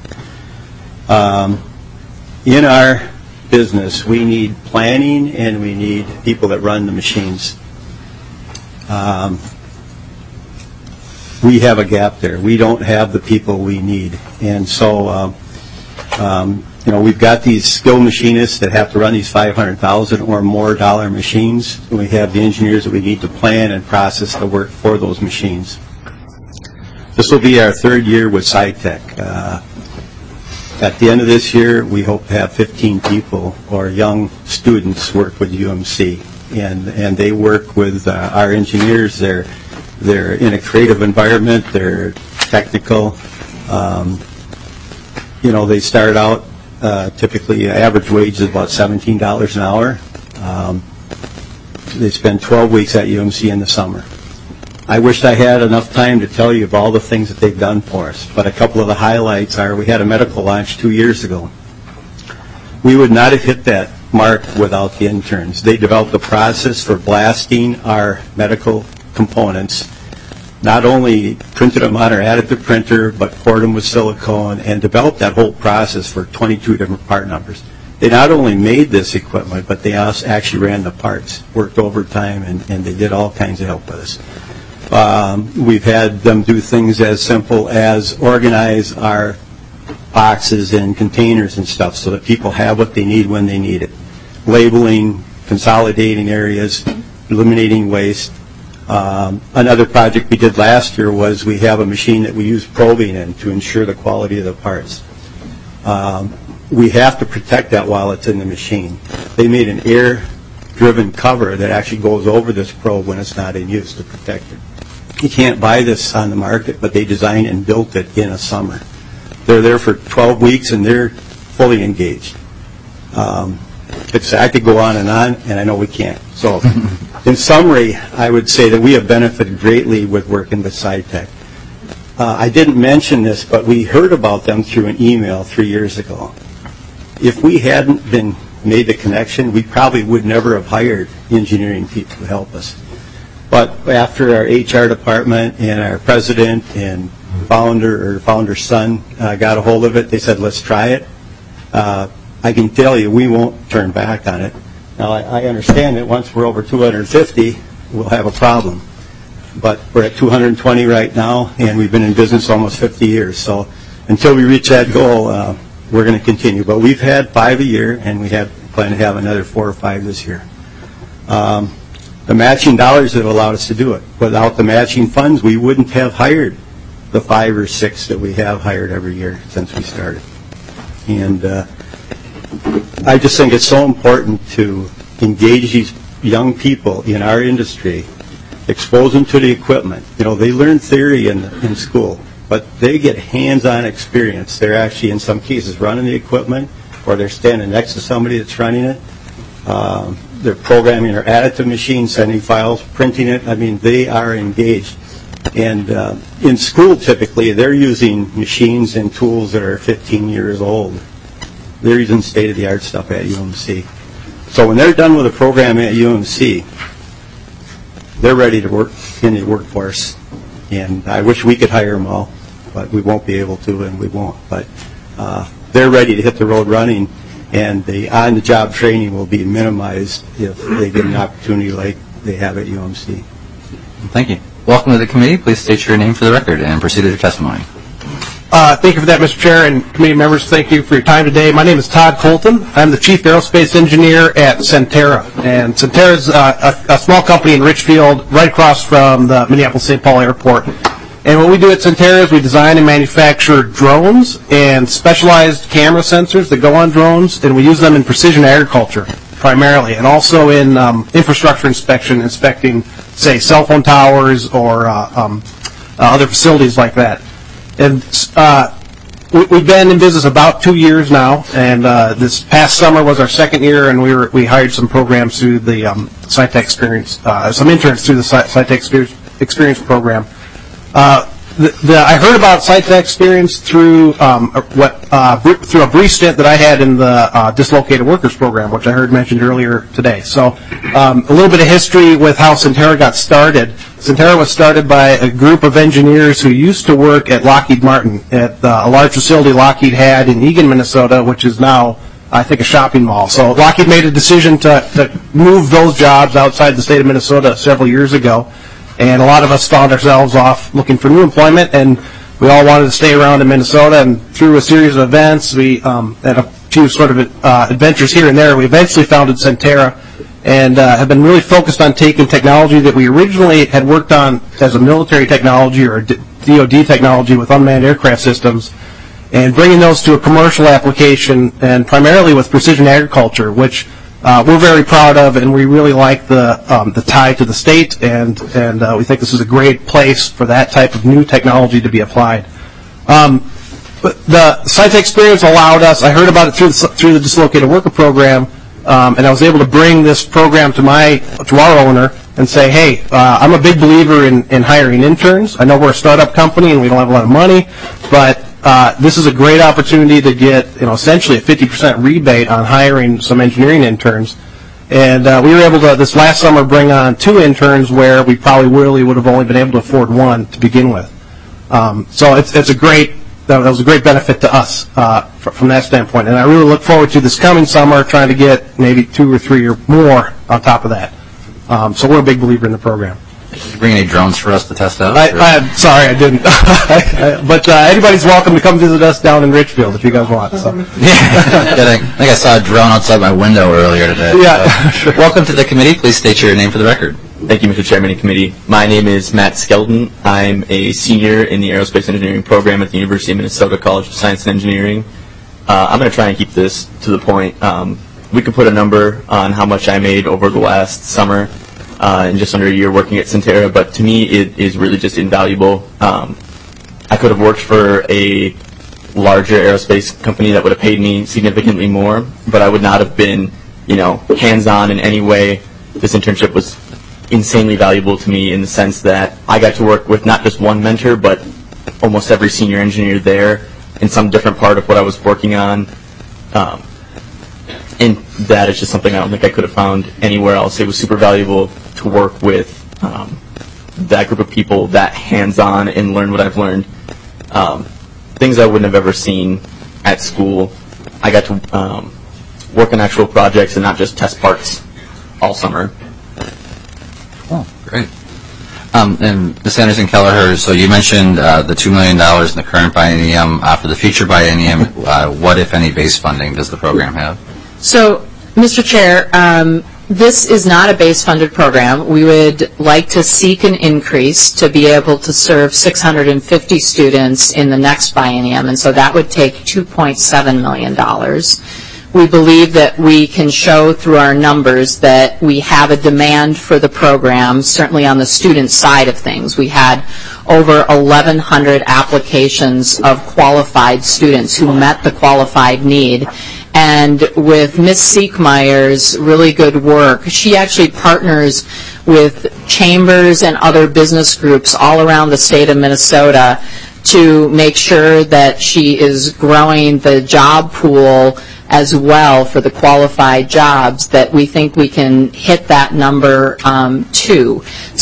Um, in our business, we need planning and we need people that run the machines. Um, we have a gap there. We don't have the people we need. And so, um, um, you know, we've got these skilled machinists that have to run these five hundred thousand or more dollar machines. And we have the engineers that we need to plan and process the work for those machines. This will be our third year with SciTech. Uh, At the end of this year, we hope to have fifteen people or young students work with U M C, and and they work with uh, our engineers. They're they're in a creative environment. They're technical. Um, you know, they start out uh, typically average wage is about seventeen dollars an hour. Um, they spend twelve weeks at U M C in the summer. I wish I had enough time to tell you of all the things that they've done for us, but a couple of the highlights are we had a medical launch two years ago. We would not have hit that mark without the interns. They developed a process for blasting our medical components, not only printed them on our additive printer, but poured them with silicone and developed that whole process for twenty-two different part numbers. They not only made this equipment, but they also actually ran the parts, worked overtime, and, and they did all kinds of help with us. Um, we've had them do things as simple as organize our boxes and containers and stuff so that people have what they need when they need it. Labeling, consolidating areas, eliminating waste. Um, another project we did last year was we have a machine that we use probing in to ensure the quality of the parts. Um, we have to protect that while it's in the machine. They made an air driven cover that actually goes over this probe when it's not in use to protect it. You can't buy this on the market, but they designed and built it in a summer. They're there for twelve weeks, and they're fully engaged. Um, it's, I could go on and on, and I know we can't. So, in summary, I would say that we have benefited greatly with working with SciTech. Uh, I didn't mention this, but we heard about them through an email three years ago. If we hadn't been made the connection, we probably would never have hired engineering people to help us. But after our H R department and our president and founder or founder's son uh, got a hold of it, they said, let's try it. Uh, I can tell you we won't turn back on it. Now, I, I understand that once we're over two hundred fifty, we'll have a problem. But we're at two hundred twenty right now, and we've been in business almost fifty years. So until we reach that goal, uh, we're going to continue. But we've had five a year, and we have plan to have another four or five this year. Um, the matching dollars have allowed us to do it. Without the matching funds, we wouldn't have hired the five or six that we have hired every year since we started. And uh, I just think it's so important to engage these young people in our industry, expose them to the equipment. You know, they learn theory in, in school, but they get hands-on experience. They're actually, in some cases, running the equipment, or they're standing next to somebody that's running it. Um, they're programming their additive machine, sending files, printing it. I mean, they are engaged. And uh, in school, typically, they're using machines and tools that are fifteen years old. They're using state-of-the-art stuff at U M C. So when they're done with a program at U M C, they're ready to work in the workforce. And I wish we could hire them all, but we won't be able to, and we won't. But uh, they're ready to hit the road running, and the on-the-job training will be minimized if they get an opportunity like they have at U M C. Thank you. Welcome to the committee. Please state your name for the record and proceed with your testimony. Uh, thank you for that, Mister Chair, and committee members, thank you for your time today. My name is Todd Colton. I'm the Chief Aerospace Engineer at Centera. And Centera is uh, a, a small company in Richfield, right across from the Minneapolis-Saint Paul Airport. And what we do at Centera is we design and manufacture drones and specialized camera sensors that go on drones, and we use them in precision agriculture primarily, and also in um, infrastructure inspection, inspecting, say, cell phone towers or uh, um, uh, other facilities like that. And uh, we, we've been in business about two years now, and uh, this past summer was our second year, and we were we hired some programs through the um, SciTech Experience, uh, some interns through the SciTech Experience, Experience program. Uh, the, the, I heard about SciTech Experience through um, a, what uh, br- through a brief stint that I had in the uh, Dislocated Workers program, which I heard mentioned earlier today. So um, a little bit of history with how Centera got started. Centera was started by a group of engineers who used to work at Lockheed Martin, at uh, a large facility Lockheed had in Eagan, Minnesota, which is now, I think, a shopping mall. So Lockheed made a decision to, to move those jobs outside the state of Minnesota several years ago. And a lot of us found ourselves off looking for new employment, and we all wanted to stay around in Minnesota. And through a series of events, we um, had a few sort of uh, adventures here and there. We eventually founded Centera, and uh, have been really focused on taking technology that we originally had worked on as a military technology or a D O D technology with unmanned aircraft systems, and bringing those to a commercial application, and primarily with precision agriculture, which Uh, we're very proud of, and we really like the um, the tie to the state, and and uh, we think this is a great place for that type of new technology to be applied. Um, but the SciTech Experience allowed us. I heard about it through the, through the Dislocated Worker program, um, and I was able to bring this program to my to our owner and say, hey, uh, I'm a big believer in in hiring interns. I know we're a startup company and we don't have a lot of money, but Uh, this is a great opportunity to get, you know, essentially a fifty percent rebate on hiring some engineering interns. And uh, we were able to, this last summer, bring on two interns where we probably really would have only been able to afford one to begin with. Um, so it's, it's a great, that was a great benefit to us uh, from that standpoint. And I really look forward to this coming summer trying to get maybe two or three or more on top of that. Um, so we're a big believer in the program. Did you bring any drones for us to test out? I, I'm sorry, I didn't. But uh, anybody's welcome to come visit us down in Richfield if you guys want. So. Yeah, I think I saw a drone outside my window earlier today. Yeah. So. Sure. Welcome to the committee. Please state your name for the record. Thank you, Mister Chairman and Committee. My name is Matt Skelton. I'm a senior in the Aerospace Engineering program at the University of Minnesota College of Science and Engineering. Uh, I'm going to try and keep this to the point. Um, we could put a number on how much I made over the last summer uh, in just under a year working at Centerra, but to me it is really just invaluable. Um, I could have worked for a larger aerospace company that would have paid me significantly more, but I would not have been, you know, hands-on in any way. This internship was insanely valuable to me in the sense that I got to work with not just one mentor, but almost every senior engineer there in some different part of what I was working on. Um, and that is just something I don't think I could have found anywhere else. It was super valuable to work with um, that group of people, that hands-on, and learn what I've learned. Um, things I wouldn't have ever seen at school. I got to um, work on actual projects and not just test parts all summer. Oh, great. Um, and Miz Anderson-Kelleher, so you mentioned uh, the two million dollars in the current biennium. Uh, for the future biennium, uh, what, if any, base funding does the program have? So, Mister Chair, um, this is not a base-funded program. We would like to seek an increase to be able to serve six hundred fifty students in the next biennium, and so that would take two point seven million dollars. We believe that we can show through our numbers that we have a demand for the program, certainly on the student side of things. We had over eleven hundred applications of qualified students who met the qualified need. And with Miz Siekmeyer's really good work, she actually partners with chambers and other business groups all around the state of Minnesota to make sure that she is growing the job pool as well for the qualified jobs, that we think we can hit that number um, too.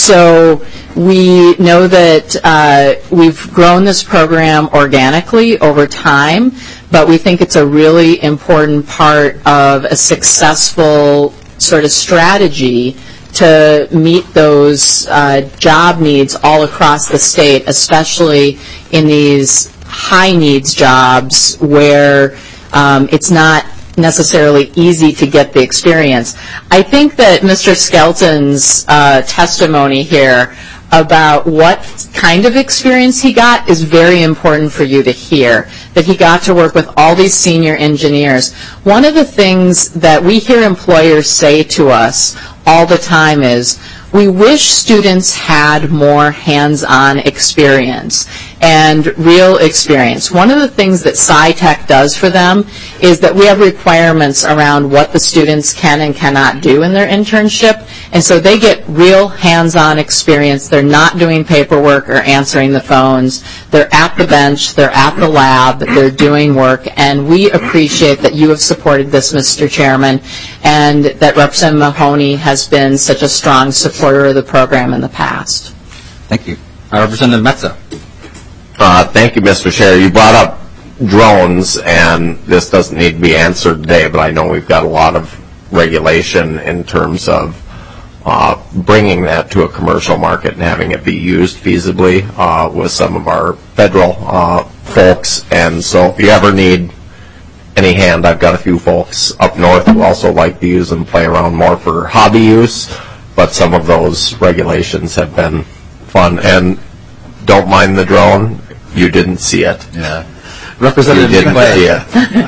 So we know that uh, we've grown this program organically over time, but we think it's a really important part of a successful sort of strategy to meet those uh, job needs all across the state, especially in these high needs jobs where um, it's not necessarily easy to get the experience. I think that Mister Skelton's uh, testimony here about what kind of experience he got is very important for you to hear, that he got to work with all these senior engineers. One of the things that we hear employers say to us all the time is, we wish students had more hands-on experience and real experience. One of the things that SciTech does for them is that we have requirements around what the students can and cannot do in their internship, and so they get real hands-on experience. They're not doing paperwork or answering the phones. They're at the bench, they're at the lab, they're doing work, and we appreciate that you have supported this, Mister Chairman, and that Representative Mahoney has been such a strong supporter of the program in the past. Thank you. Uh, Representative Metza. Uh, thank you, Mister Chair. You brought up drones, and this doesn't need to be answered today, but I know we've got a lot of regulation in terms of uh, bringing that to a commercial market and having it be used feasibly uh, with some of our federal uh, folks. And so if you ever need any hand, I've got a few folks up north who also like to use them, play around more for hobby use, but some of those regulations have been fun. And don't mind the drone. You didn't see it. Yeah. Representative you didn't see it.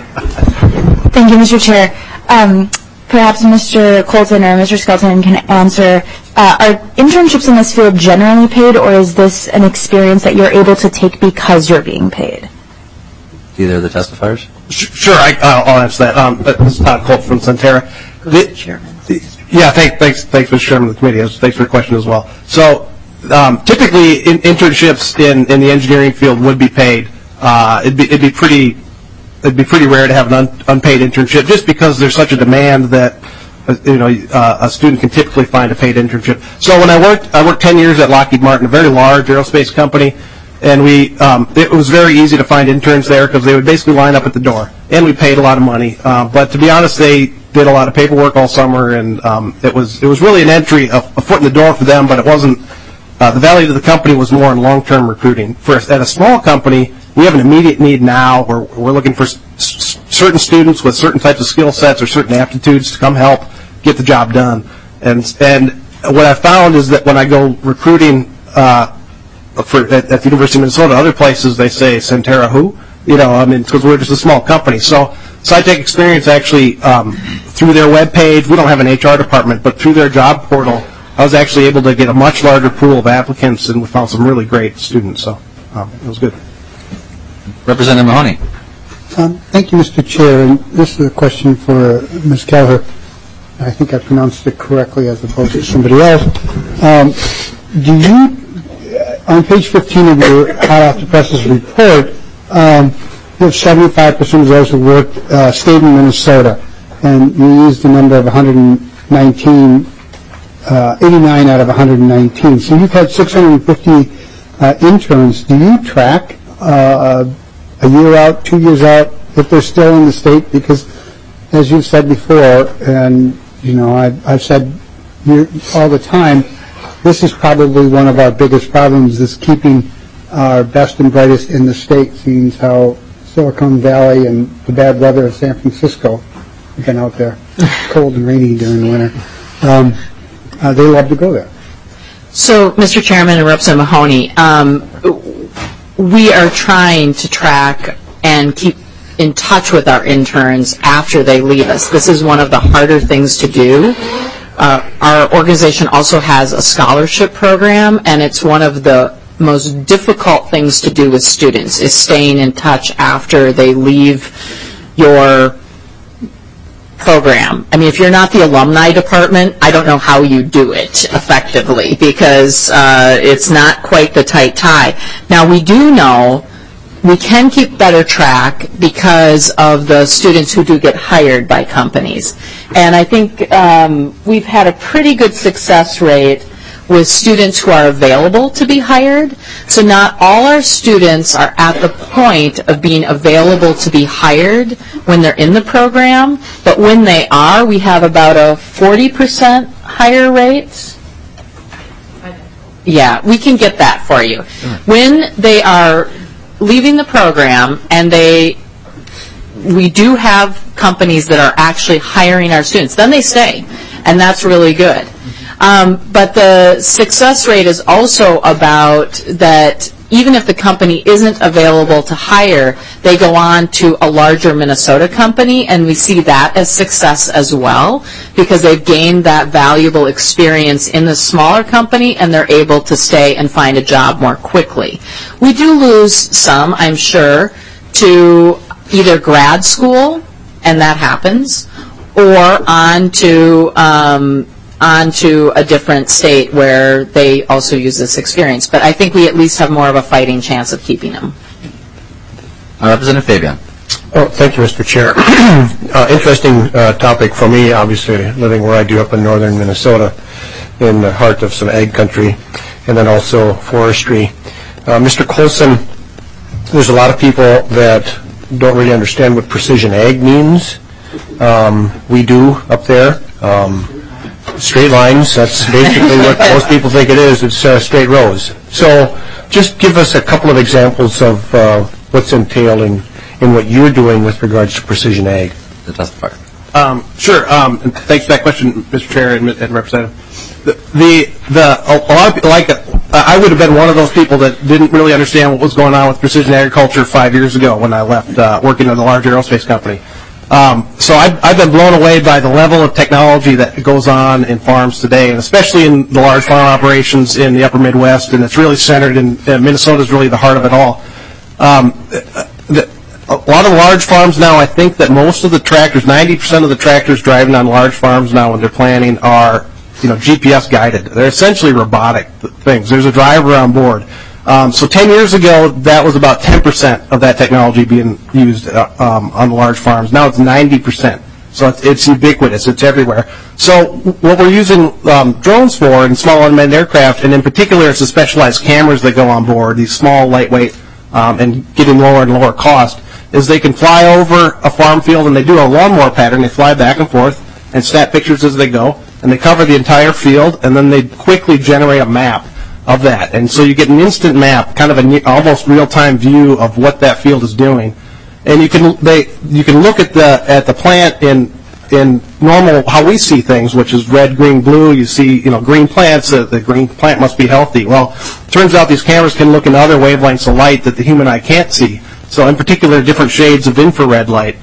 Thank you, Mister Chair. Um, perhaps Mister Colton or Mister Skelton can answer. Uh, are internships in this field generally paid, or is this an experience that you're able to take because you're being paid? Either of the testifiers? Sure, I, I'll answer that. Um, this is Todd Colt from Centerra. The, Chairman. Yeah, thank, thanks, thanks, Mister Chairman of the committee. Thanks for your question as well. So, um, typically, in, internships in, in the engineering field would be paid. Uh, it'd be it'd be pretty it'd be pretty rare to have an un, unpaid internship, just because there's such a demand that uh, you know uh, a student can typically find a paid internship. So when I worked I worked ten years at Lockheed Martin, a very large aerospace company. And we, um, it was very easy to find interns there because they would basically line up at the door, and we paid a lot of money. Uh, but to be honest, they did a lot of paperwork all summer, and um, it was it was really an entry, a, a foot in the door for them. But it wasn't. Uh, the value to the company was more in long-term recruiting. For at a small company, we have an immediate need now. Where we're looking for s- s- certain students with certain types of skill sets or certain aptitudes to come help get the job done. And and what I found is that when I go recruiting. Uh, For, at, at the University of Minnesota, other places they say Centerra who, you know, I mean, because we're just a small company. So SciTech Experience actually, um, through their webpage, we don't have an H R department, but through their job portal, I was actually able to get a much larger pool of applicants, and we found some really great students, so um, it was good. Representative Mahoney. Um, thank you, Mister Chair. And this is a question for uh, Miz Kelleher. I think I pronounced it correctly as opposed to somebody else. Um, do you, on page fifteen of your hot off the presses report, um, you have seventy-five percent of those who work uh, stayed in Minnesota, and you used the number of one hundred nineteen, uh, eighty-nine out of one hundred nineteen. So you've had six hundred fifty uh, interns. Do you track uh, a year out, two years out, if they're still in the state? Because, as you've said before, and you know, I've, I've said all the time, this is probably one of our biggest problems, is keeping our best and brightest in the state, seeing how Silicon Valley and the bad weather of San Francisco, I've been out there, cold and rainy during the winter, um, uh, they love to go there. So, Mister Chairman and Representative Mahoney, um, we are trying to track and keep in touch with our interns after they leave us. This is one of the harder things to do. Uh, our organization also has a scholarship program, and it's one of the most difficult things to do with students, is staying in touch after they leave your program. I mean, if you're not the alumni department, I don't know how you do it effectively, because uh, it's not quite the tight tie. Now, we do know we can keep better track because of the students who do get hired by companies. And I think um, we've had a pretty good success rate with students who are available to be hired. So not all our students are at the point of being available to be hired when they're in the program, but when they are, we have about a forty percent hire rate. Yeah, we can get that for you. When they are leaving the program, and they, we do have companies that are actually hiring our students, then they stay, and that's really good. Um, but the success rate is also about that even if the company isn't available to hire, they go on to a larger Minnesota company, and we see that as success as well, because they've gained that valuable experience in the smaller company, and they're able to stay and find a job more quickly. We do lose some, I'm sure, to either grad school, and that happens, or on to um, onto a different state where they also use this experience. But I think we at least have more of a fighting chance of keeping them. Uh, Representative Fabian. Oh, thank you, Mister Chair. uh, interesting uh, topic for me, obviously, living where I do up in northern Minnesota, in the heart of some ag country, and then also forestry. Uh, Mister Colson, there's a lot of people that don't really understand what precision ag means. Um, we do up there. Um, Straight lines, that's basically what most people think it is. It's uh, straight rows. So just give us a couple of examples of uh, what's entailed in, in what you're doing with regards to precision ag. The testifier. Um, sure. Um, and thanks for that question, Mister Chair and, and Representative. The, the, the, a lot of people like it. I would have been one of those people that didn't really understand what was going on with precision agriculture five years ago when I left uh, working in a large aerospace company. Um, so I've, I've been blown away by the level of technology that goes on in farms today, and especially in the large farm operations in the upper Midwest, and it's really centered in, in Minnesota is really the heart of it all. Um, the, a lot of the large farms now, I think that most of the tractors, ninety percent of the tractors driving on large farms now when they're planting are, you know, G P S guided. They're essentially robotic things. There's a driver on board. Um, so ten years ago, that was about ten percent of that technology being used uh, um, on large farms. Now it's ninety percent. So it's, it's ubiquitous. It's everywhere. So what we're using um, drones for, and small unmanned aircraft, and in particular it's the specialized cameras that go on board, these small, lightweight, um, and getting lower and lower cost, is they can fly over a farm field, and they do a lawnmower pattern. They fly back and forth and snap pictures as they go, and they cover the entire field, and then they quickly generate a map of that. And so you get an instant map, kind of an almost real-time view of what that field is doing. And you can they you can look at the at the plant in in normal how we see things, which is red, green, blue. You see, you know, green plants. Uh, the green plant must be healthy. Well, turns out these cameras can look in other wavelengths of light that the human eye can't see. So in particular, different shades of infrared light.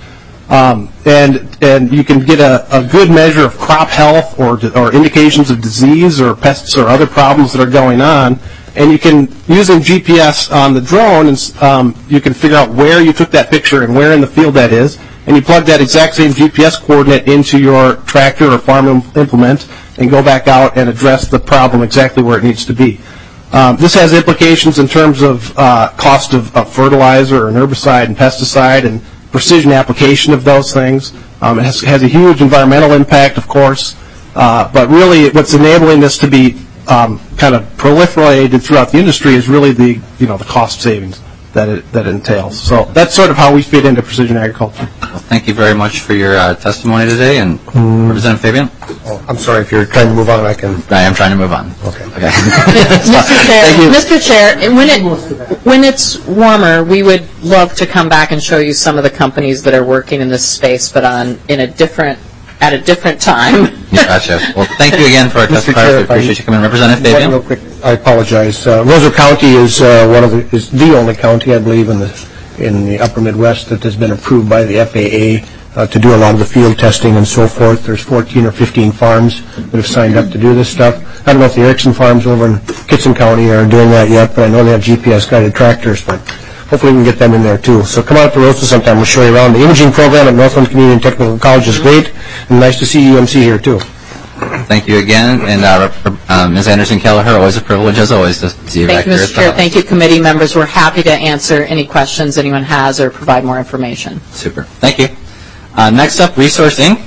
Um, and and you can get a, a good measure of crop health or or indications of disease or pests or other problems that are going on. And you can, using G P S on the drone, and um, you can figure out where you took that picture and where in the field that is. And you plug that exact same G P S coordinate into your tractor or farm implement and go back out and address the problem exactly where it needs to be. Um, this has implications in terms of uh, cost of, of fertilizer and herbicide and pesticide and precision application of those things. Um, it has, has a huge environmental impact, of course, uh, but really what's enabling this to be um, kind of proliferated throughout the industry is really the, you know, the cost savings that it, that it entails. So that's sort of how we fit into precision agriculture. Well, thank you very much for your uh, testimony today. And mm. Representative Fabian? Oh, I'm sorry, if you're trying to move on, I can... I am trying to move on. Okay. Okay. Mister Chair, Mister Chair, when, it, when it's warmer, we would love to come back and show you some of the companies that are working in this space, but on in a different, at a different time. Gotcha. Well, thank you again for our testimony. We appreciate you coming in. Representative Fabian? Real quick, I apologize. Uh, Roseau County is uh, one of the, is the only county, I believe, in the in the upper Midwest that has been approved by the F A A uh, to do a lot of the field testing and so forth. There's fourteen or fifteen farms that have signed up to do this stuff. I don't know if the Erickson farms over in Kitson County are doing that yet, but I know they have G P S-guided tractors, but hopefully we can get them in there too. So come out to Roseau sometime. We'll show you around. The imaging program at Northland Community and Technical College is great, and nice to see U M C here too. Thank you again, and uh, uh, Miz Anderson-Kelleher, always a privilege as always to see you Thank back you, here. Mister Chair. Thank you, committee members. We're happy to answer any questions anyone has or provide more information. Super. Thank you. Uh, next up, Resource Incorporated.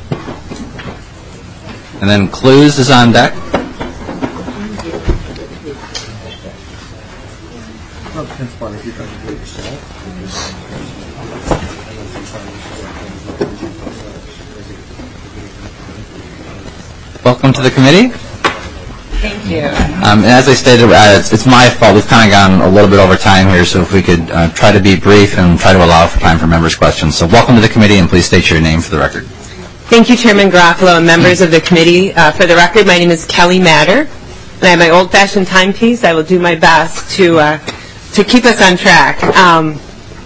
And then Clues is on deck. Welcome to the committee. Thank you. Um, and as I stated, uh, it's, it's my fault. We've kind of gone a little bit over time here, so if we could uh, try to be brief and try to allow for time for members' questions. So welcome to the committee, and please state your name for the record. Thank you, Chairman Garofalo and members of the committee. Uh, for the record, my name is Kelly Matter, and I have my old-fashioned timepiece. I will do my best to uh, to keep us on track. Um,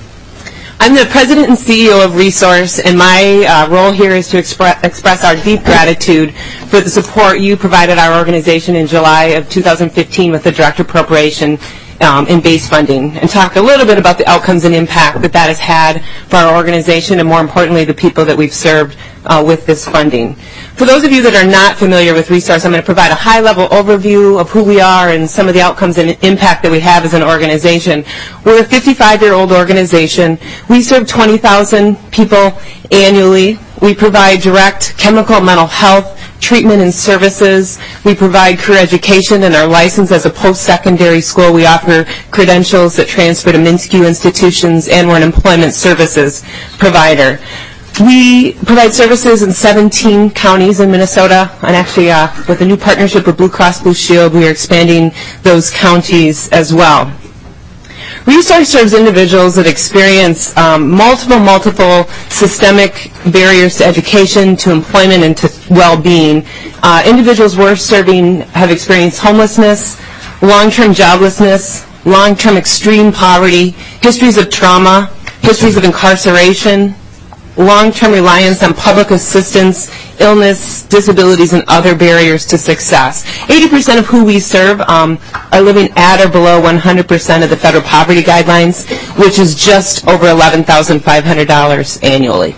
I'm the president and C E O of Resource, and my uh, role here is to expre- express our deep gratitude for the support you provided our organization in July of two thousand fifteen with the direct appropriation um, and base funding, and talk a little bit about the outcomes and impact that that has had for our organization and, more importantly, the people that we've served uh, with this funding. For those of you that are not familiar with Resource, I'm going to provide a high-level overview of who we are and some of the outcomes and impact that we have as an organization. We're a fifty-five-year-old organization. We serve twenty thousand people annually. We provide direct chemical and mental health treatment and services. We provide career education, and our license as a post-secondary school. We offer credentials that transfer to MnSCU institutions, and we're an employment services provider. We provide services in seventeen counties in Minnesota, and actually uh, with a new partnership with Blue Cross Blue Shield, we are expanding those counties as well. Resource serves individuals that experience um, multiple, multiple systemic barriers to education, to employment, and to well-being. Uh, individuals we're serving have experienced homelessness, long-term joblessness, long-term extreme poverty, histories of trauma, histories of incarceration, long-term reliance on public assistance, illness, disabilities, and other barriers to success. eighty percent of who we serve um, are living at or below one hundred percent of the federal poverty guidelines, which is just over eleven thousand five hundred dollars annually.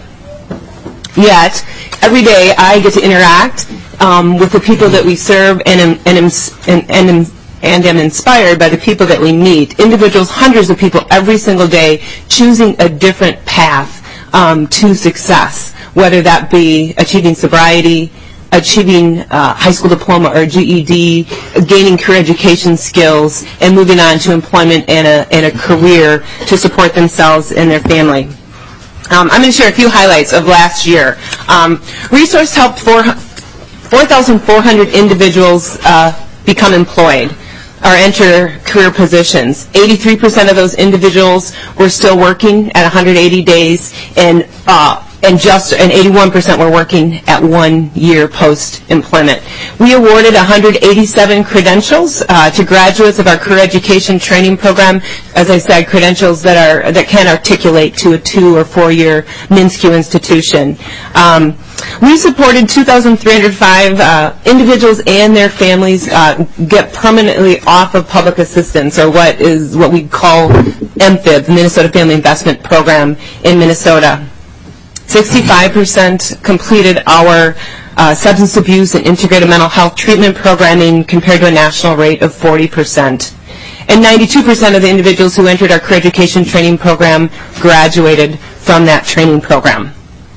Yet, every day I get to interact um, with the people that we serve and am, and, am, and, and, am, and am inspired by the people that we meet. Individuals, hundreds of people every single day choosing a different path Um, to success, whether that be achieving sobriety, achieving uh, high school diploma or G E D, gaining career education skills, and moving on to employment and a, and a career to support themselves and their family. Um, I'm going to share a few highlights of last year. Um, Resource helped four thousand four hundred individuals uh, become employed or enter career positions. eighty-three percent of those individuals were still working at one hundred eighty days, and uh, and just and eighty-one percent were working at one year post-employment. We awarded one hundred eighty-seven credentials uh, to graduates of our career education training program. As I said, credentials that are that can articulate to a two or four year MnSCU institution. Um, we supported two thousand three hundred five uh, individuals and their families uh, get permanently off of public assistance, or what is what we call M F I B, the Minnesota Family Investment Program in Minnesota. sixty-five percent completed our uh, substance abuse and integrated mental health treatment programming compared to a national rate of forty percent. And ninety-two percent of the individuals who entered our career education training program graduated from that training program.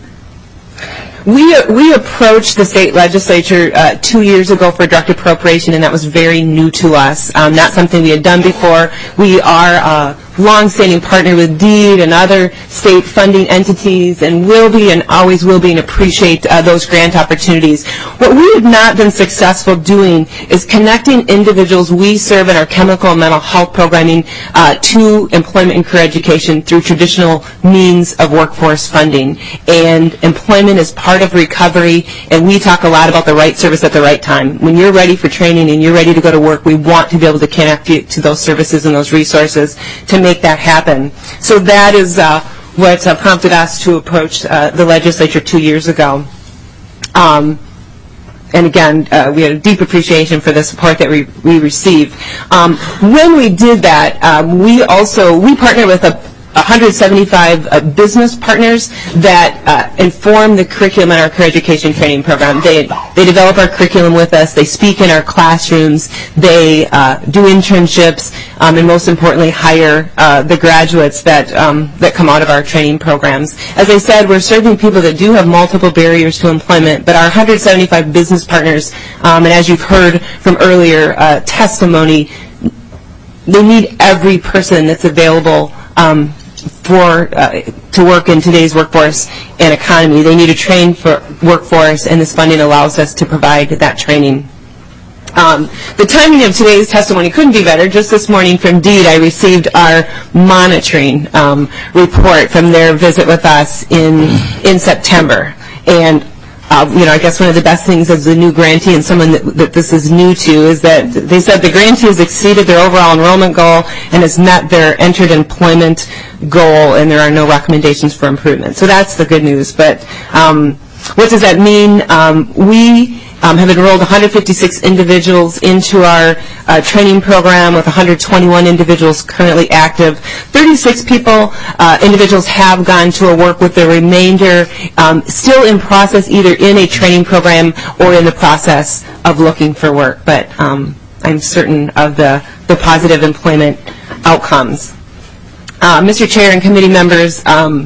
We, we approached the state legislature uh, two years ago for direct appropriation, and that was very new to us. Um, not something we had done before. We are a long-standing partner with DEED and other state funding entities, and will be and always will be, and appreciate uh, those grant opportunities. What we have not been successful doing is connecting individuals we serve in our chemical and mental health programming uh, to employment and career education through traditional means of workforce funding. And employment is part of recovery, and we talk a lot about the right service at the right time. When you're ready for training and you're ready to go to work, we want to be able to connect you to those services and those resources to make that happen. So that is uh, what uh, prompted us to approach uh, the legislature two years ago. Um, and again, uh, we had a deep appreciation for the support that we, we received. Um, when we did that, um, we also, we partnered with a one hundred seventy-five uh, business partners that uh, inform the curriculum in our career education training program. They they develop our curriculum with us. They speak in our classrooms. They uh, do internships, um, and most importantly, hire uh, the graduates that um, that come out of our training programs. As I said, we're serving people that do have multiple barriers to employment, but our one hundred seventy-five business partners, um, and as you've heard from earlier uh, testimony, they need every person that's available Um, for uh, to work in today's workforce and economy. They need a trained for workforce, and this funding allows us to provide that training. Um, the timing of today's testimony couldn't be better. Just this morning from DEED, I received our monitoring um, report from their visit with us in in September. And Uh, you know, I guess one of the best things as a new grantee and someone that, that this is new to is that they said the grantee has exceeded their overall enrollment goal and has met their entered employment goal, and there are no recommendations for improvement. So that's the good news. But um, what does that mean? Um, we um, have enrolled one hundred fifty-six individuals into our uh, training program, with one hundred twenty-one individuals currently active. thirty-six people, uh, individuals have gone to a work, with the remainder um, still in process, either in a training program or in the process of looking for work. But um, I'm certain of the, the positive employment outcomes. Uh, Mister Chair and committee members, um,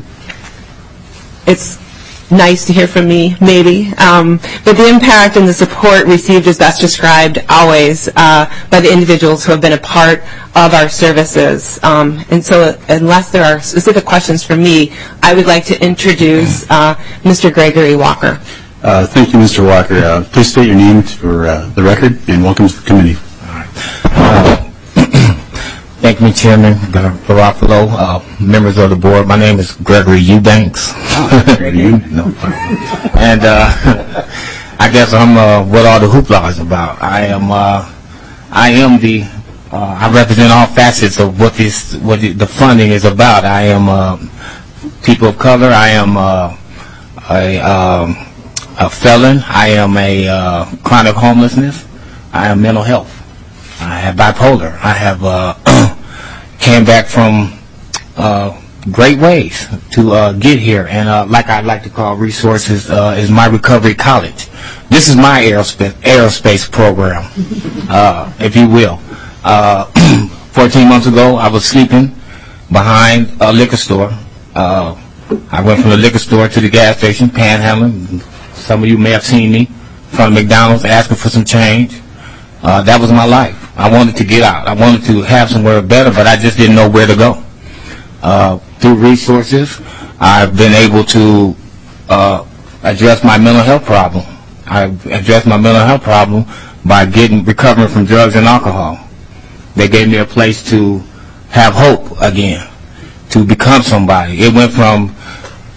it's nice to hear from me, maybe, um, but the impact and the support received is best described always uh, by the individuals who have been a part of our services. Um, and so unless there are specific questions for me, I would like to introduce uh, Mister Gregory Walker. Uh, thank you, Mister Walker. Uh, please state your name for uh, the record, and welcome to the committee. Uh, Thank you, Chairman Garofalo, uh, members of the board. My name is Gregory Eubanks. no. And uh, I guess I'm uh, what all the hoopla is about. I am uh, I am the uh, I represent all facets of what this what the, the funding is about. I am uh, people of color. I am uh, a um, a felon. I am a uh, chronic homelessness. I am mental health. I have bipolar. I have uh, came back from uh, great ways to uh, get here, and uh, like I like to call resources uh, is my recovery college. This is my aerospace aerospace program, uh, if you will. Uh, fourteen months ago, I was sleeping behind a liquor store. Uh, I went from the liquor store to the gas station, panhandling. Some of you may have seen me in front of McDonald's asking for some change. Uh, that was my life. I wanted to get out. I wanted to have somewhere better, but I just didn't know where to go. Uh, through resources, I've been able to uh, address my mental health problem. I've addressed my mental health problem by getting recovering from drugs and alcohol. They gave me a place to have hope again, to become somebody. It went from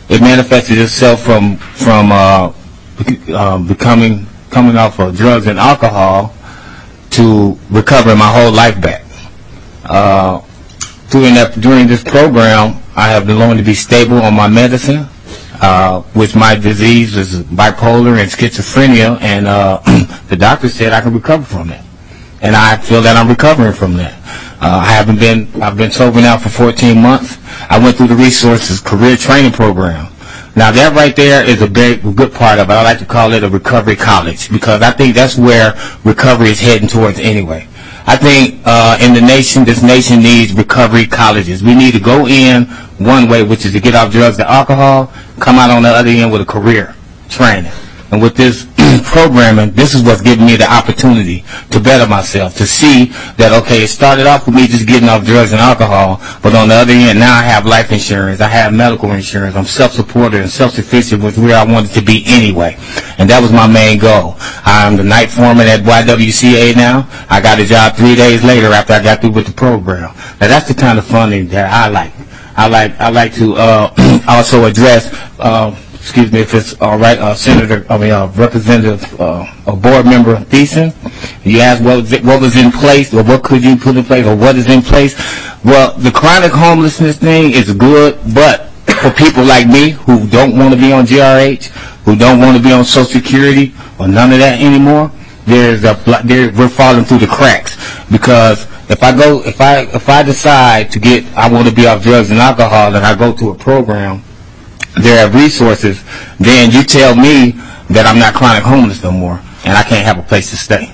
it manifested itself from from uh, uh, becoming coming off of drugs and alcohol to recovering my whole life back. Uh, during that during this program, I have been learned to be stable on my medicine, uh, which my disease is bipolar and schizophrenia, and uh, the doctor said I can recover from that, and I feel that I'm recovering from that. Uh, I haven't been I've been sober now for fourteen months. I went through the Resources Career Training Program. Now that right there is a very good part of it. I like to call it a recovery college, because I think that's where recovery is heading towards anyway. I think uh, in the nation, this nation needs recovery colleges. We need to go in one way, which is to get off drugs and alcohol, come out on the other end with a career training. And with this programming, this is what's giving me the opportunity to better myself, to see that, okay, it started off with me just getting off drugs and alcohol, but on the other end, now I have life insurance, I have medical insurance, I'm self-supported and self-sufficient with where I wanted to be anyway. And that was my main goal. I'm the night foreman at Y W C A now. I got a job three days later after I got through with the program. Now that's the kind of funding that I like. I like, I like to uh, also address uh, excuse me, if it's all right, uh, Senator, I mean, uh, Representative, uh, a board member, Thiessen, you asked what was, it, what was in place, or what could you put in place, or what is in place. Well, the chronic homelessness thing is good, but for people like me who don't want to be on G R H, who don't want to be on Social Security, or none of that anymore, there's a, there, we're falling through the cracks. Because if I go, if I, if I decide to get, I want to be off drugs and alcohol, and I go to a program, there are resources, then you tell me that I'm not chronic homeless no more, and I can't have a place to stay.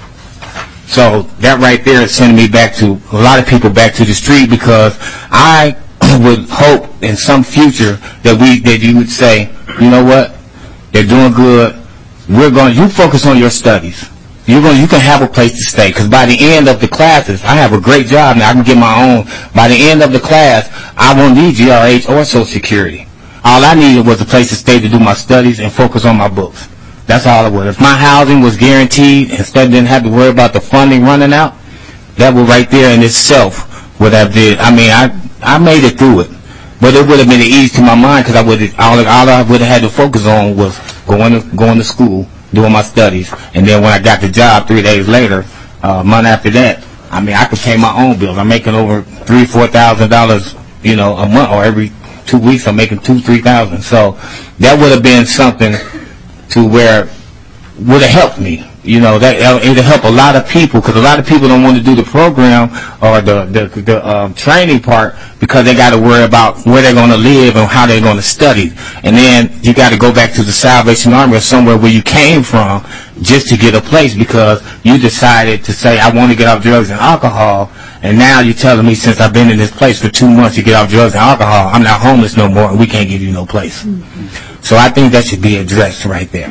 So that right there is sending me back to, a lot of people back to the street, because I would hope in some future that we, that you would say, you know what, they're doing good, we're going, you focus on your studies. You're going, you can have a place to stay, because by the end of the classes, I have a great job now, I can get my own. By the end of the class, I won't need G R H or Social Security. All I needed was a place to stay to do my studies and focus on my books. That's all it was. If my housing was guaranteed, instead didn't have to worry about the funding running out, that would right there in itself would have did. I mean, I I made it through it, but it would have been an ease to my mind, because I would all, all I would have had to focus on was going to going to school, doing my studies, and then when I got the job three days later, uh, a month after that, I mean, I could pay my own bills. I'm making over three, four thousand dollars, you know, a month, or every two weeks I'm making two, three thousand. So that would have been something to where would have helped me. You know, that it would help a lot of people, because a lot of people don't want to do the program or the the, the um, training part, because they got to worry about where they're going to live and how they're going to study. And then you got to go back to the Salvation Army or somewhere where you came from just to get a place, because you decided to say, I want to get off drugs and alcohol. And now you're telling me, since I've been in this place for two months, you get off drugs and alcohol, I'm not homeless no more, and we can't give you no place. Mm-hmm. So I think that should be addressed right there.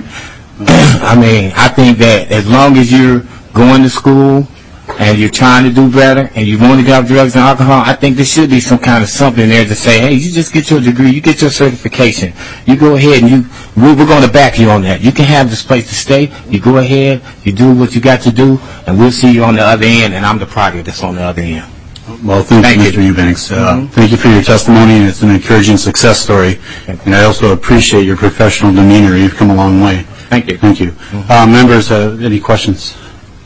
I mean, I think that as long as you're going to school and you're trying to do better and you want to get off drugs and alcohol, I think there should be some kind of something there to say, hey, you just get your degree, you get your certification, you go ahead and you, we're going to back you on that. You can have this place to stay, you go ahead, you do what you got to do, and we'll see you on the other end, and I'm the product that's on the other end. Well, thank, thank you, Mister Eubanks. Uh, mm-hmm. Thank you for your testimony, and it's an encouraging success story. And I also appreciate your professional demeanor. You've come a long way. Thank you. Thank you. Mm-hmm. uh, members, uh, any questions?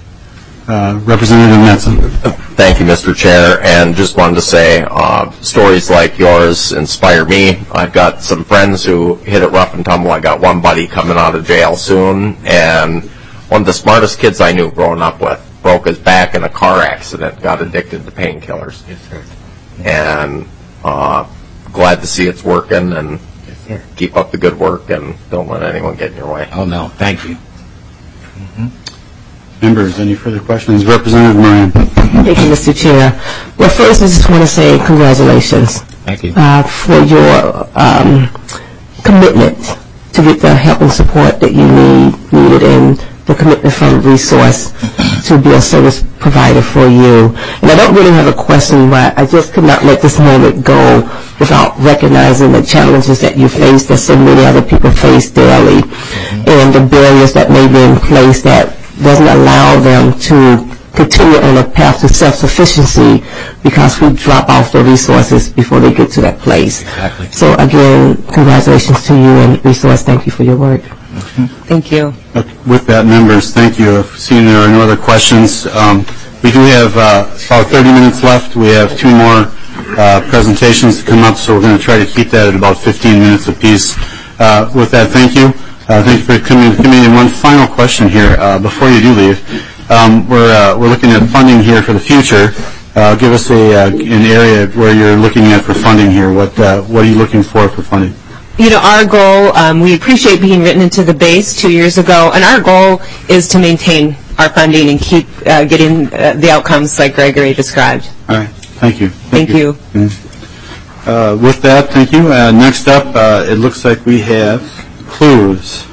Uh, Representative Metzen. Thank you, Mister Chair, and just wanted to say uh, stories like yours inspire me. I've got some friends who hit it rough and tumble. I got one buddy coming out of jail soon, and one of the smartest kids I knew growing up with broke his back in a car accident, got addicted to painkillers. Yes, sir. And uh, glad to see it's working, and yes, sir. Keep up the good work, and don't let anyone get in your way. Oh, no, thank you. Mm-hmm. Members, any further questions? Representative Moran. Thank you, Mister Chair. Well, first, I just want to say congratulations. Thank you. Uh, for your um, commitment to get the help and support that you need, needed, and the commitment from Resource to be a service provider for you. And I don't really have a question, but I just could not let this moment go without recognizing the challenges that you face, that so many other people face daily, mm-hmm. and the barriers that may be in place that doesn't allow them to continue on a path to self-sufficiency because we drop off the resources before they get to that place. Exactly. So again, congratulations to you and Resource. Thank you for your work. Thank you. Okay. With that, members, thank you. Seeing there are no other questions, um, we do have uh, about thirty minutes left. We have two more uh, presentations to come up, so we're going to try to keep that at about fifteen minutes apiece. Uh, with that, thank you. Uh, thank you for coming to the committee. And one final question here uh, before you do leave. Um, we're uh, we're looking at funding here for the future. Uh, give us a uh, an area where you're looking at for funding here. What uh, what are you looking for for funding? You know, our goal, um, we appreciate being written into the base two years ago, and our goal is to maintain our funding and keep uh, getting uh, the outcomes like Gregory described. All right. Thank you. Thank, thank you. you. Mm-hmm. uh, with that, thank you. Uh, next up, uh, it looks like we have Clues.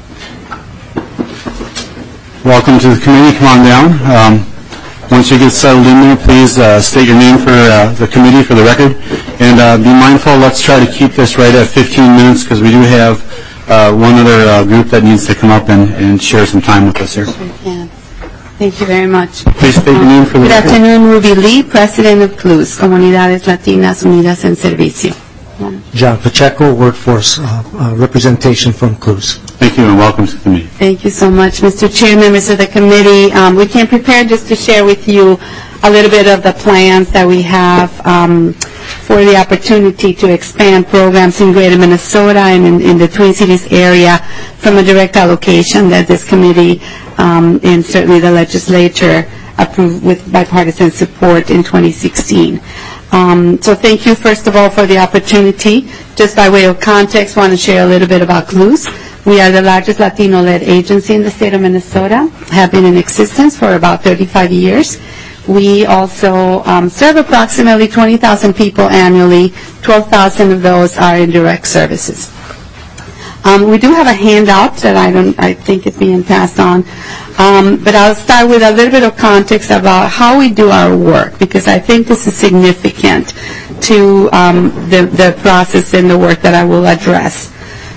Welcome to the committee. Come on down. Um, once you get settled in there, please uh, state your name for uh, the committee for the record. And uh, be mindful, let's try to keep this right at fifteen minutes because we do have uh, one other uh, group that needs to come up and, and share some time with us here. Yeah. Thank you very much. Please state your name for the Good record. Good afternoon, Ruby Lee, President of Clues, Comunidades Latinas Unidas en Servicio. John Pacheco, Workforce uh, uh, Representation from Clues. Thank you and welcome to the committee. Thank you so much, Mister Chair, members of the committee. Um, we came prepared just to share with you a little bit of the plans that we have um, for the opportunity to expand programs in Greater Minnesota and in, in the Twin Cities area from a direct allocation that this committee um, and certainly the legislature approved with bipartisan support in twenty sixteen. Um, so thank you, first of all, for the opportunity. Just by way of context, I want to share a little bit about Clues. We are the largest Latino-led agency in the state of Minnesota, have been in existence for about thirty-five years. We also um, serve approximately twenty thousand people annually. twelve thousand of those are in direct services. Um, we do have a handout that I don't, I think is being passed on, um, but I'll start with a little bit of context about how we do our work because I think this is significant to um, the, the process and the work that I will address.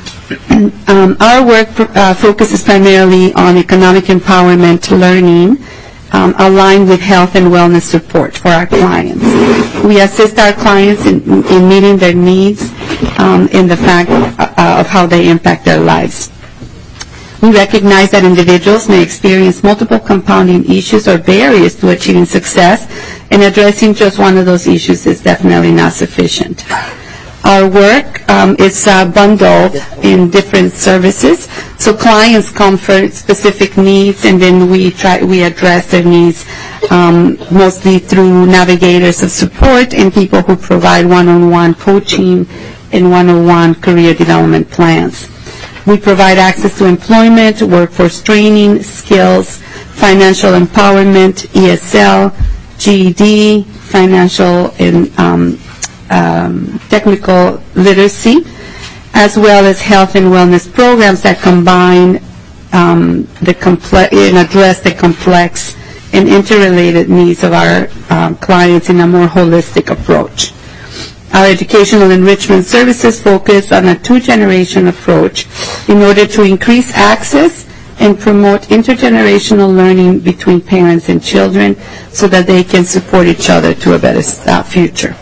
um, our work uh, focuses primarily on economic empowerment learning, um, aligned with health and wellness support for our clients. We assist our clients in, in meeting their needs um, in the fact uh, of how they impact their lives. We recognize that individuals may experience multiple compounding issues or barriers to achieving success, and addressing just one of those issues is definitely not sufficient. Our work um, is uh, bundled in different services, so clients come for specific needs, and then we try we address their needs um, mostly through navigators of support and people who provide one-on-one coaching and one-on-one career development plans. We provide access to employment, workforce training, skills, financial empowerment, E S L, G E D, financial and um, um, technical literacy, as well as health and wellness programs that combine um, the complex and address the complex and interrelated needs of our um, clients in a more holistic approach. Our educational enrichment services focus on a two-generation approach in order to increase access and promote intergenerational learning between parents and children so that they can support each other to a better uh, future.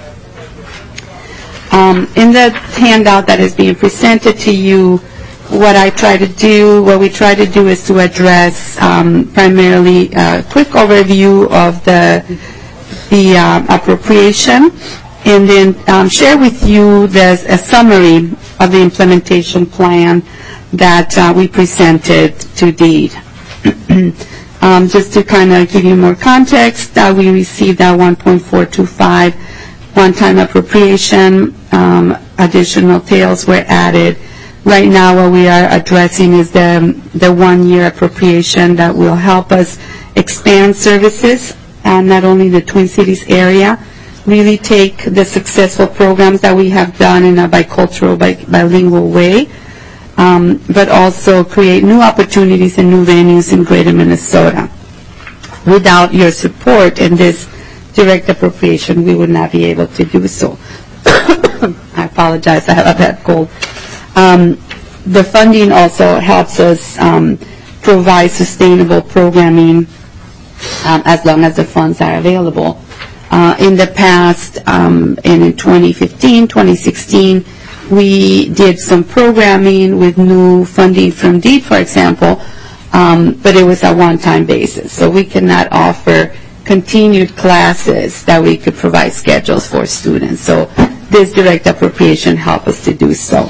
Um, in the handout that is being presented to you, what I try to do, what we try to do is to address um, primarily a quick overview of the, the uh, appropriation, and then um, share with you the, a summary of the implementation plan that uh, we presented to DEED. um, just to kind of give you more context, uh, we received that one point four two five one-time appropriation. Um, additional tails were added. Right now what we are addressing is the, the one-year appropriation that will help us expand services, and not only the Twin Cities area, really take the successful programs that we have done in a bicultural, bi bilingual way, um, but also create new opportunities and new venues in Greater Minnesota. Without your support in this direct appropriation, we would not be able to do so. I apologize, I have a bad cold. Um, the funding also helps us um, provide sustainable programming um, as long as the funds are available. Uh, in the past, um, and in twenty fifteen, twenty sixteen, we did some programming with new funding from DEED, for example, um, but it was a one-time basis. So we cannot offer continued classes that we could provide schedules for students. So this direct appropriation helped us to do so.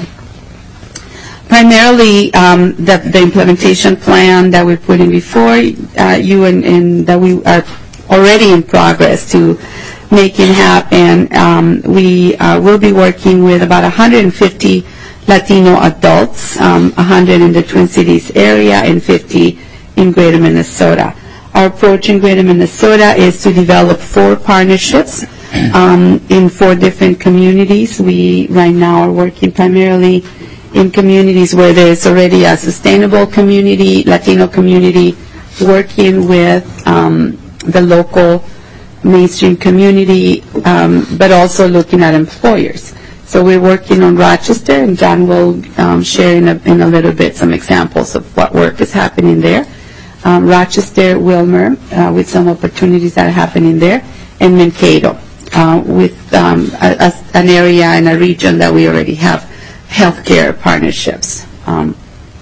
Primarily, um, the, the implementation plan that we're putting before uh, you and, and that we are already in progress to make it happen. Um, we uh, will be working with about one hundred fifty Latino adults, um, one hundred in the Twin Cities area and fifty in Greater Minnesota. Our approach in Greater Minnesota is to develop four partnerships um, in four different communities. We right now are working primarily in communities where there's already a sustainable community, Latino community, working with um, the local mainstream community, um, but also looking at employers. So we're working on Rochester, and John will um, share in a, in a little bit some examples of what work is happening there. Um, Rochester, Wilmer, uh, with some opportunities that are happening there, and Mankato, uh, with um, a, a, an area and a region that we already have healthcare partnerships. Um,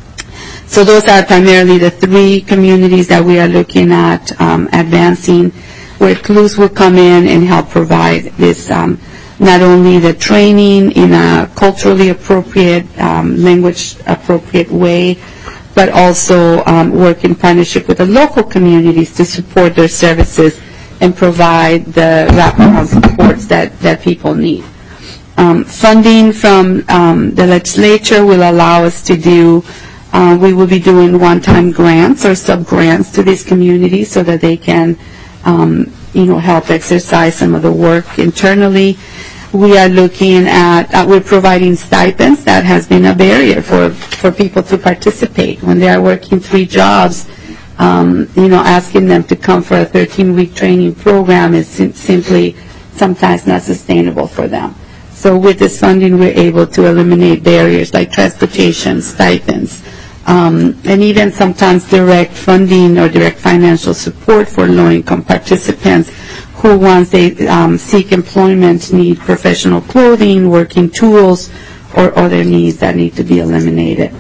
so those are primarily the three communities that we are looking at um, advancing, where C L U S will come in and help provide this, um, not only the training in a culturally appropriate, um, language appropriate way, but also um, work in partnership with the local communities to support their services and provide the wraparound supports that, that people need. Um, funding from um, the legislature will allow us to do, uh, we will be doing one-time grants or sub-grants to these communities so that they can, um, you know, help exercise some of the work internally. We are looking at, uh, we're providing stipends. That has been a barrier for, for people to participate. When they are working three jobs, um, you know, asking them to come for a thirteen-week training program is sim- simply sometimes not sustainable for them. So with this funding, we're able to eliminate barriers like transportation, stipends, um, and even sometimes direct funding or direct financial support for low-income participants who, once they um, seek employment, need professional clothing, working tools, or other needs that need to be eliminated.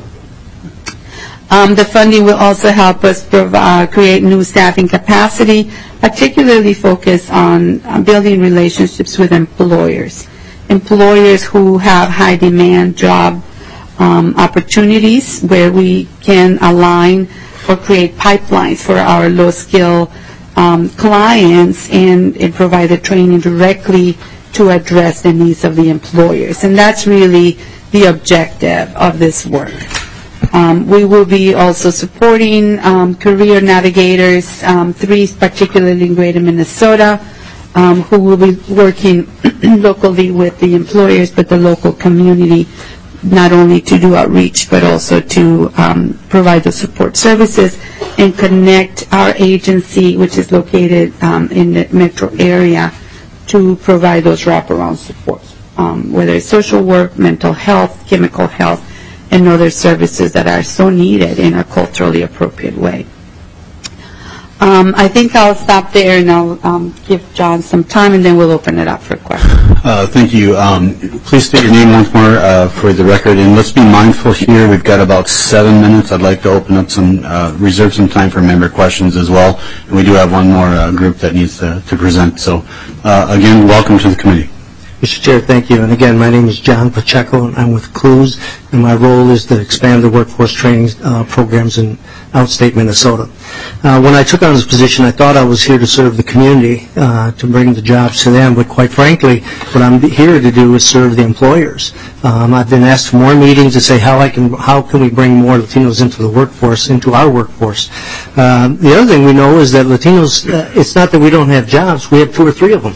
Um, the funding will also help us provide, uh, create new staffing capacity, particularly focus on uh, building relationships with employers. Employers who have high demand job um, opportunities where we can align or create pipelines for our low-skill um, clients and, and provide the training directly to address the needs of the employers. And that's really the objective of this work. Um, we will be also supporting um, career navigators, um, three particularly in Greater Minnesota, Um, who will be working locally with the employers, but the local community, not only to do outreach, but also to um, provide the support services and connect our agency, which is located um, in the metro area, to provide those wraparound supports, um, whether it's social work, mental health, chemical health, and other services that are so needed in a culturally appropriate way. Um, I think I'll stop there and I'll um, give John some time, and then we'll open it up for questions. Uh, thank you. Um, please state your name once more uh, for the record, and let's be mindful here. We've got about seven minutes. I'd like to open up some, uh, reserve some time for member questions as well. And we do have one more uh, group that needs to, to present. So, uh, again, welcome to the committee. Mister Chair, thank you. And again, my name is John Pacheco, and I'm with C L U S, and my role is to expand the workforce training uh, programs in outstate Minnesota. Uh, when I took on this position, I thought I was here to serve the community, uh, to bring the jobs to them, but quite frankly, what I'm here to do is serve the employers. Um, I've been asked for more meetings to say how I can, how can we bring more Latinos into the workforce, into our workforce. Um, the other thing we know is that Latinos, uh, it's not that we don't have jobs, we have two or three of them.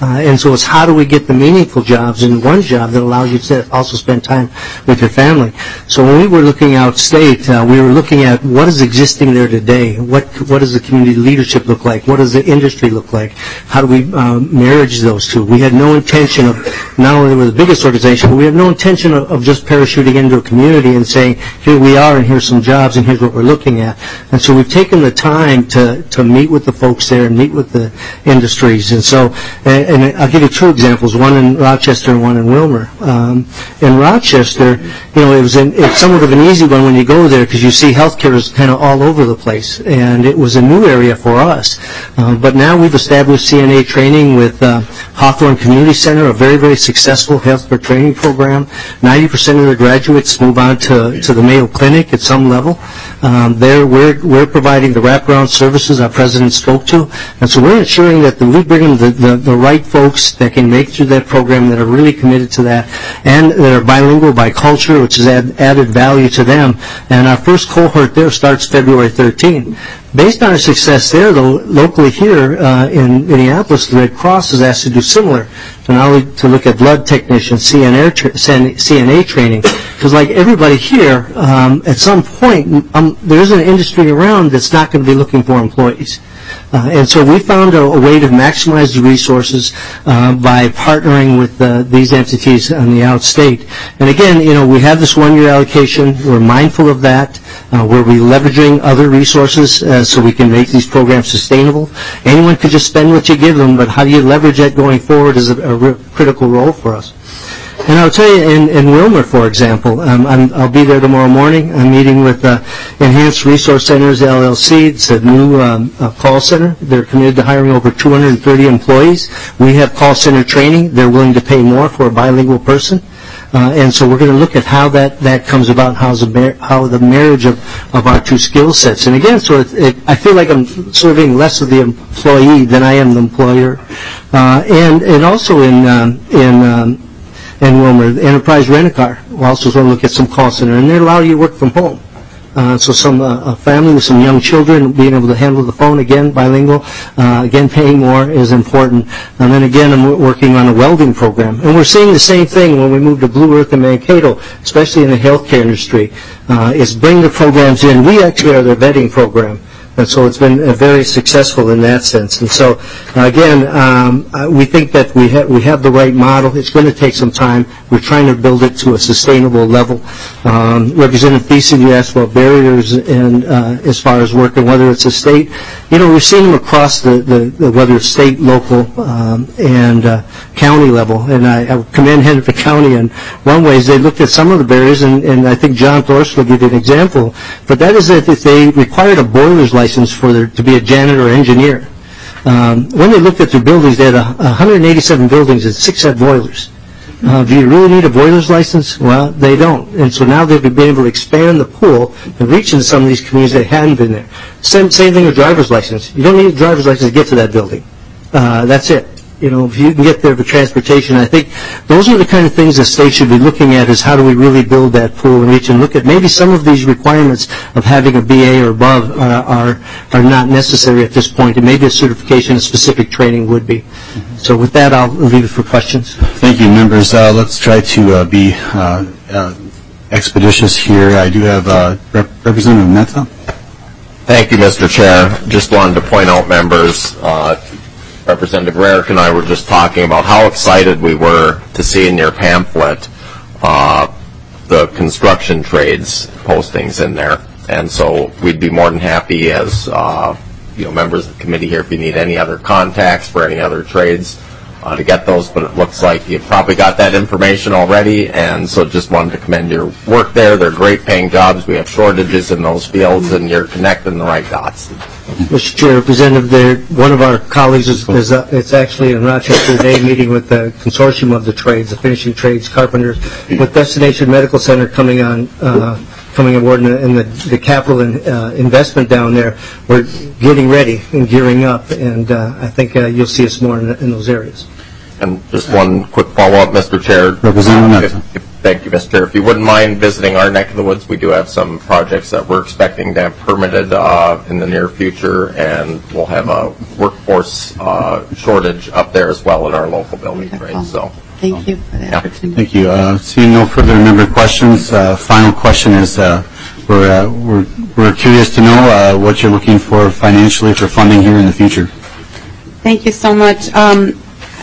Uh, and so it's how do we get the meaningful jobs in one job that allows you to also spend time with your family. So when we were looking outstate, uh, we were looking at what is existing there today. What what does the community leadership look like? What does the industry look like? How do we um, marriage those two? We had no intention of, not only were the biggest organization, but we had no intention of, of just parachuting into a community and saying, here we are and here's some jobs and here's what we're looking at. And so we've taken the time to, to meet with the folks there and meet with the industries. And so, and, and I'll give you two examples, one in Rochester and one in Wilmer. Um, in Rochester, you know, it was an, it's somewhat of an easy one when you go there because you see healthcare is kind of all over the place. And it was a new area for us. Uh, but now we've established C N A training with uh, Hawthorne Community Center, a very, very successful healthcare training program. ninety percent of their graduates move on to, to the Mayo Clinic at some level. Um, there, we're, we're providing the wraparound services our president spoke to. And so we're ensuring that the, we bring in the, the, the right folks that can make through that program, that are really committed to that, and that are bilingual by culture, which has add, added value to them. And our first cohort there starts February thirteenth. Based on our success there, though, locally here uh, in Minneapolis, the Red Cross is asked to do similar, to not only to look at blood technicians, C N A, tra- C N A training, because like everybody here, um, at some point, um, there isn't an industry around that's not going to be looking for employees. Uh, and so we found a, a way to maximize the resources uh, by partnering with uh, these entities on the outstate. And again, you know, we have this one-year allocation. We're mindful of that. Uh, we're leveraging other resources uh, so we can make these programs sustainable. Anyone could just spend what you give them, but how do you leverage that going forward is a, a real critical role for us. And I'll tell you, in, in Wilmer, for example, um, I'm, I'll be there tomorrow morning. I'm meeting with uh, Enhanced Resource Centers, L L C. It's a new um, uh, call center. They're committed to hiring over two hundred thirty employees. We have call center training. They're willing to pay more for a bilingual person. Uh, and so we're going to look at how that, that comes about, how's the mar- how the marriage of, of our two skill sets. And again, so it, it, I feel like I'm serving less of the employee than I am the employer. Uh, and, and also in, um, in, um, in Wilmer, Enterprise Rent-A-Car, we also want to look at some call center, and they allow you to work from home. Uh, so some uh, a family with some young children being able to handle the phone, again, bilingual, uh, again, paying more is important. And then again, I'm working on a welding program. And we're seeing the same thing when we move to Blue Earth and Mankato, especially in the healthcare industry. Uh, is bring the programs in. We actually are their vetting program. And so it's been uh, very successful in that sense. And so, uh, again, um, uh, we think that we, ha- we have the right model. It's going to take some time. We're trying to build it to a sustainable level. Um, Representative Thiessen, you asked about barriers and uh, as far as working, whether it's a state. You know, we've seen them across the, the, the whether it's state, local, um, and uh, county level. And I, I commend Hennepin County in one way is they looked at some of the barriers, and, and I think John Thorst will give you an example. But that is that if they required a boiler's license for their, to be a janitor or engineer. Um, when they looked at their buildings, they had a, one hundred eighty-seven buildings and six had boilers. Uh, do you really need a boiler's license? Well, they don't. And so now they've been able to expand the pool and reach into some of these communities that hadn't been there. Same, same thing with driver's license. You don't need a driver's license to get to that building. Uh, that's it. You know, if you can get there for transportation, I think those are the kind of things the state should be looking at is how do we really build that pool and reach and look at maybe some of these requirements of having a B A or above are, are, are not necessary at this point, and maybe a certification, a specific training would be. Mm-hmm. So with that, I'll leave it for questions. Thank you, members. Uh, let's try to uh, be uh, uh, expeditious here. I do have uh, Rep- Representative Mehta. Thank you, Mister Chair. Just wanted to point out, members, uh, Representative Rarick and I were just talking about how excited we were to see in your pamphlet uh, the construction trades postings in there. And so we'd be more than happy as uh, you know, members of the committee here if you need any other contacts for any other trades uh, to get those. But it looks like you've probably got that information already. And so just wanted to commend your work there. They're great paying jobs. We have shortages in those fields, and you're connecting the right dots. Mister Chair, Representative, there, one of our colleagues is, is uh, it's actually in Rochester today meeting with the consortium of the trades, the finishing trades, carpenters, with Destination Medical Center coming on, uh, coming aboard in the, in the, the capital in, uh, investment down there. We're getting ready and gearing up, and uh, I think uh, you'll see us more in, in those areas. And just one quick follow-up, Mister Chair. Representative If- if- Thank you, Mister Chair. If you wouldn't mind visiting our neck of the woods, we do have some projects that we're expecting to have permitted uh, in the near future, and we'll have a workforce uh, shortage up there as well in our local buildings, right? So, Thank you for the opportunity. Thank you. Uh, seeing no further member questions, uh, final question is uh, we're, uh, we're, we're curious to know uh, what you're looking for financially for funding here in the future. Thank you so much. Um,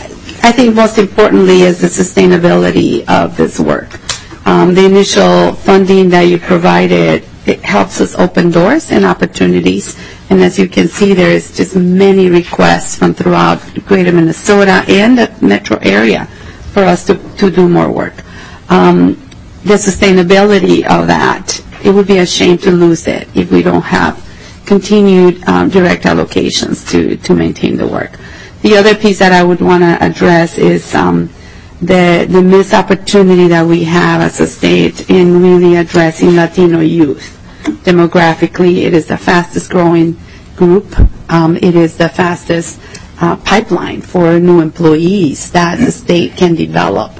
I think most importantly is the sustainability of this work. Um, the initial funding that you provided, it helps us open doors and opportunities. And as you can see, there is just many requests from throughout greater Minnesota and the metro area for us to, to do more work. Um, the sustainability of that, it would be a shame to lose it if we don't have continued um, direct allocations to, to maintain the work. The other piece that I would want to address is um, the, the missed opportunity that we have as a state in really addressing Latino youth. Demographically, it is the fastest growing group. Um, it is the fastest uh, pipeline for new employees that the state can develop.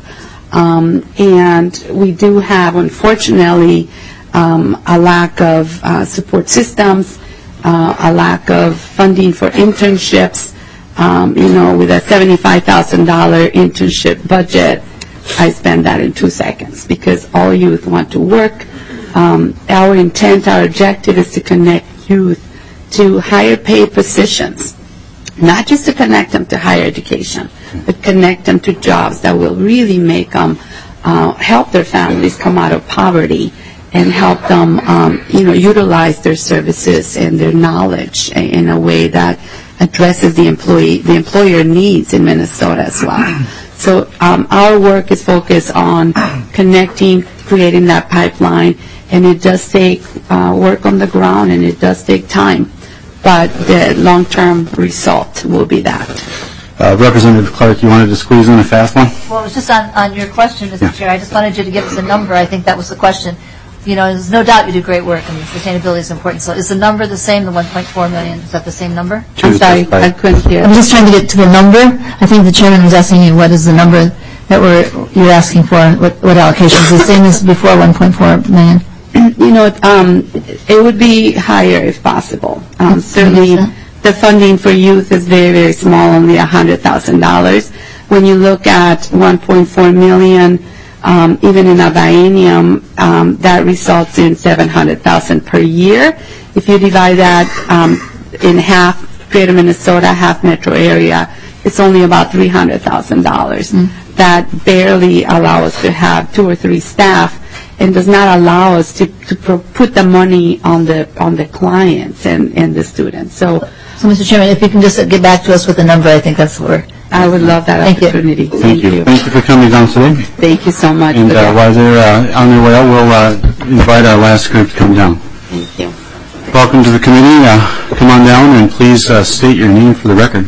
Um, and we do have, unfortunately, um, a lack of uh, support systems, uh, a lack of funding for internships. Um, you know, with a seventy-five thousand dollars internship budget, I spend that in two seconds because all youth want to work. Um, our intent, our objective is to connect youth to higher paid positions, not just to connect them to higher education, but connect them to jobs that will really make them uh, help their families come out of poverty and help them, um, you know, utilize their services and their knowledge in a way that addresses the employee, the employer needs in Minnesota as well. So um, our work is focused on connecting, creating that pipeline, and it does take uh, work on the ground, and it does take time, but the long-term result will be that. Uh, Representative Clark, you wanted to squeeze in a fast one? Well, it was just on, on your question, Mister Yeah. Chair. I just wanted you to give us a number. I think that was the question. You know, there's no doubt you do great work, and sustainability is important. So is the number the same, the one point four million? Is that the same number? I'm sorry, I couldn't hear. I'm just trying to get to the number. I think the chairman was asking you what is the number that we're, you're asking for, what, what allocation is the same as before, one point four million? You know, um, it would be higher if possible. Um, certainly, the funding for youth is very, very small, only one hundred thousand dollars. When you look at one point four million, um, even in a biennium, um, that results in seven hundred thousand per year. If you divide that um, in half, greater Minnesota, half metro area, it's only about three hundred thousand dollars. Mm. That barely allow us to have two or three staff, and does not allow us to, to pro- put the money on the on the clients and, and the students. So, So, Mister Chairman, if you can just get back to us with the number, I think that's where. I would love that Thank opportunity. You. Thank, Thank you. you. Thank you for coming down today. Thank you so much. And uh, while they're uh, on their way out, we'll uh, invite our last group to come down. Thank you. Welcome to the committee. Uh, come on down and please uh, state your name for the record.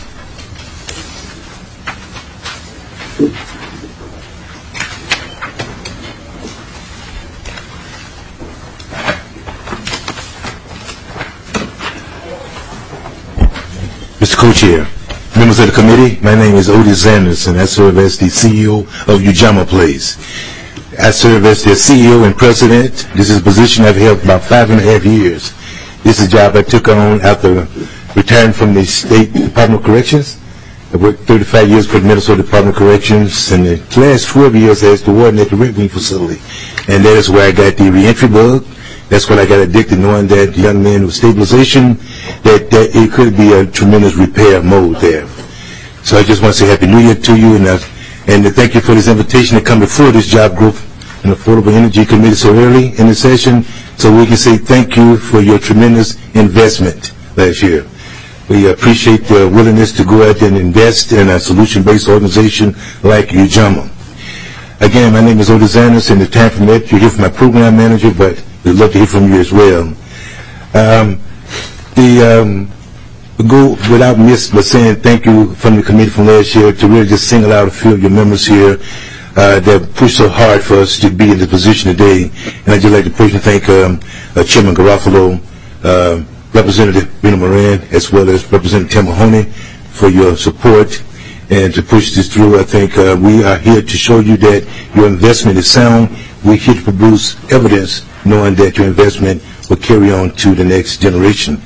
Mister Co-Chair, members of the committee, my name is Otis Anderson. I serve as the C E O of Ujamaa Place. I serve as their C E O and president. This is a position I've held for about five and a half years. This is a job I took on after retiring from the State Department of Corrections. I worked thirty-five years for the Minnesota Department of Corrections, and the last twelve years as the warden at the Red Wing facility. And that is where I got the reentry bug. That's when I got addicted, knowing that young men with stabilization, that, that it could be a tremendous repair mode there. So I just want to say Happy New Year to you, and, uh, and to thank you for this invitation to come before this Job Growth and Affordable Energy Committee so early in the session, so we can say thank you for your tremendous investment last year. We appreciate the willingness to go out and invest in a solution-based organization like Ujamaa. Again, my name is Otis Anderson. The time from that, you hear from my program manager, but we'd love to hear from you as well. Um, the um, go without miss but saying thank you from the committee from last year to really just single out a few of your members here uh, that pushed so hard for us to be in this position today. And I'd just like to personally thank um, uh, Chairman Garofalo, uh, Representative Rena Moran, as well as Representative Tim Mahoney for your support. and to push this through. I think uh, we are here to show you that your investment is sound. We're here to produce evidence knowing that your investment will carry on to the next generation.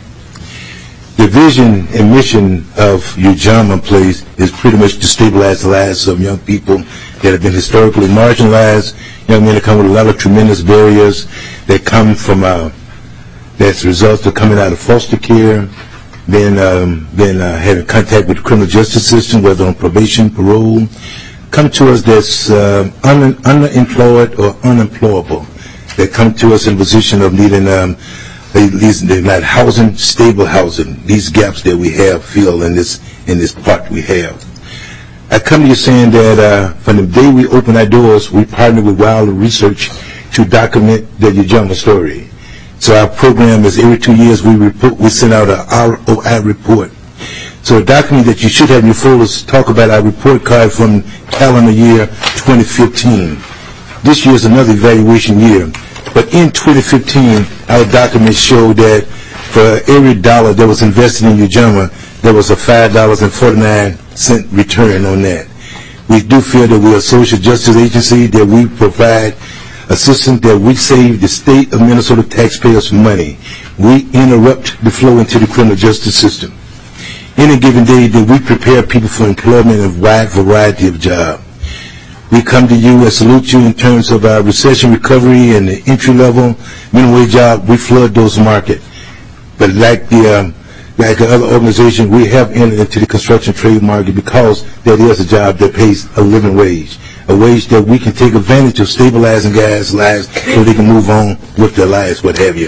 The vision and mission of Ujamaa Place is pretty much to stabilize the lives of young people that have been historically marginalized, young men that come with a lot of tremendous barriers that come from, uh, that's the result of coming out of foster care, then, um, then uh, having contact with the criminal justice system, whether on probation, parole, come to us that's uh, un unemployed or unemployable, that come to us in a position of needing um, these, they're not housing, stable housing, these gaps that we have filled in this, in this part we have. I come to you saying that uh, from the day we open our doors, we partner with Wilder Research to document the Ujamaa story. So our program is every two years we report, we send out an R O I report. So a document that you should have in your folders talk about our report card from calendar year twenty fifteen. This year is another evaluation year. But in twenty fifteen, our documents show that for every dollar that was invested in Ujamaa, there was a five dollars and forty-nine cents return on that. We do feel that we're a social justice agency, that we provide assistance, that we save the state of Minnesota taxpayers money. We interrupt the flow into the criminal justice system. Any given day that we prepare people for employment in a wide variety of jobs. We come to you and salute you in terms of our recession recovery and the entry-level minimum wage job. We flood those markets. But like the um, like the other organizations, we have entered into the construction trade market because that is a job that pays a living wage, a wage that we can take advantage of stabilizing guys' lives so they can move on with their lives, what have you.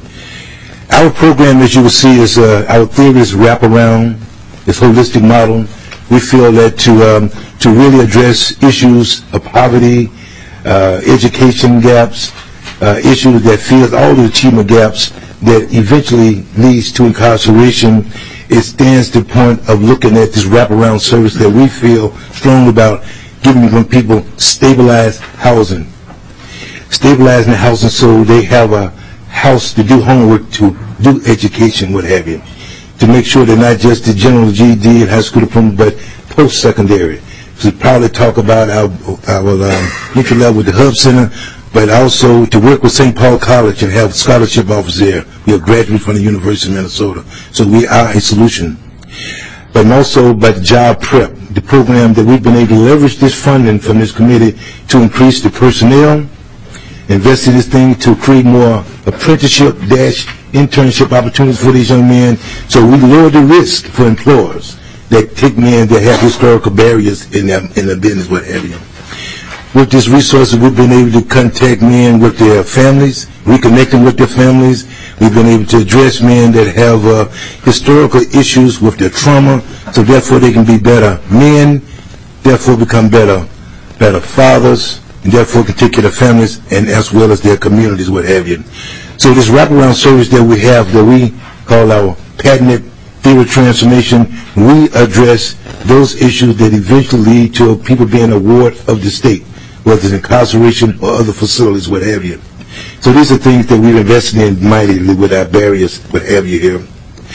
Our program, as you will see, is uh, our theory is wraparound, this holistic model. We feel that to um, to really address issues of poverty, uh, education gaps, uh, issues that fill all the achievement gaps that eventually leads to incarceration, it stands the point of looking at this wraparound service that we feel strongly about giving when people stabilized housing. Stabilizing the housing so they have a house to do homework, to do education, what have you. To make sure they're not just the general G E D and high school diploma, but post-secondary. So we probably talk about our, our um, entry level with the Hub Center, but also to work with Saint Paul College and have scholarship offers there. We are graduates from the University of Minnesota. So we are a solution. But also by the job prep, the program that we've been able to leverage this funding from this committee to increase the personnel, invest in this thing to create more apprenticeship dash internship opportunities for these young men. So we lower the risk for employers that take men that have historical barriers in their, in their business, what have you. With this resource, we've been able to contact men with their families, reconnect them with their families. We've been able to address men that have uh, historical issues with their trauma, so therefore they can be better men, therefore become better, better fathers, and therefore can take care of their families and as well as their communities, what have you. So this wraparound service that we have, that we call our patented theory of transformation, we address those issues that eventually lead to people being a ward of the state, whether it's incarceration or other facilities, what have you. So these are things that we've invested in mightily with our barriers, what have you here.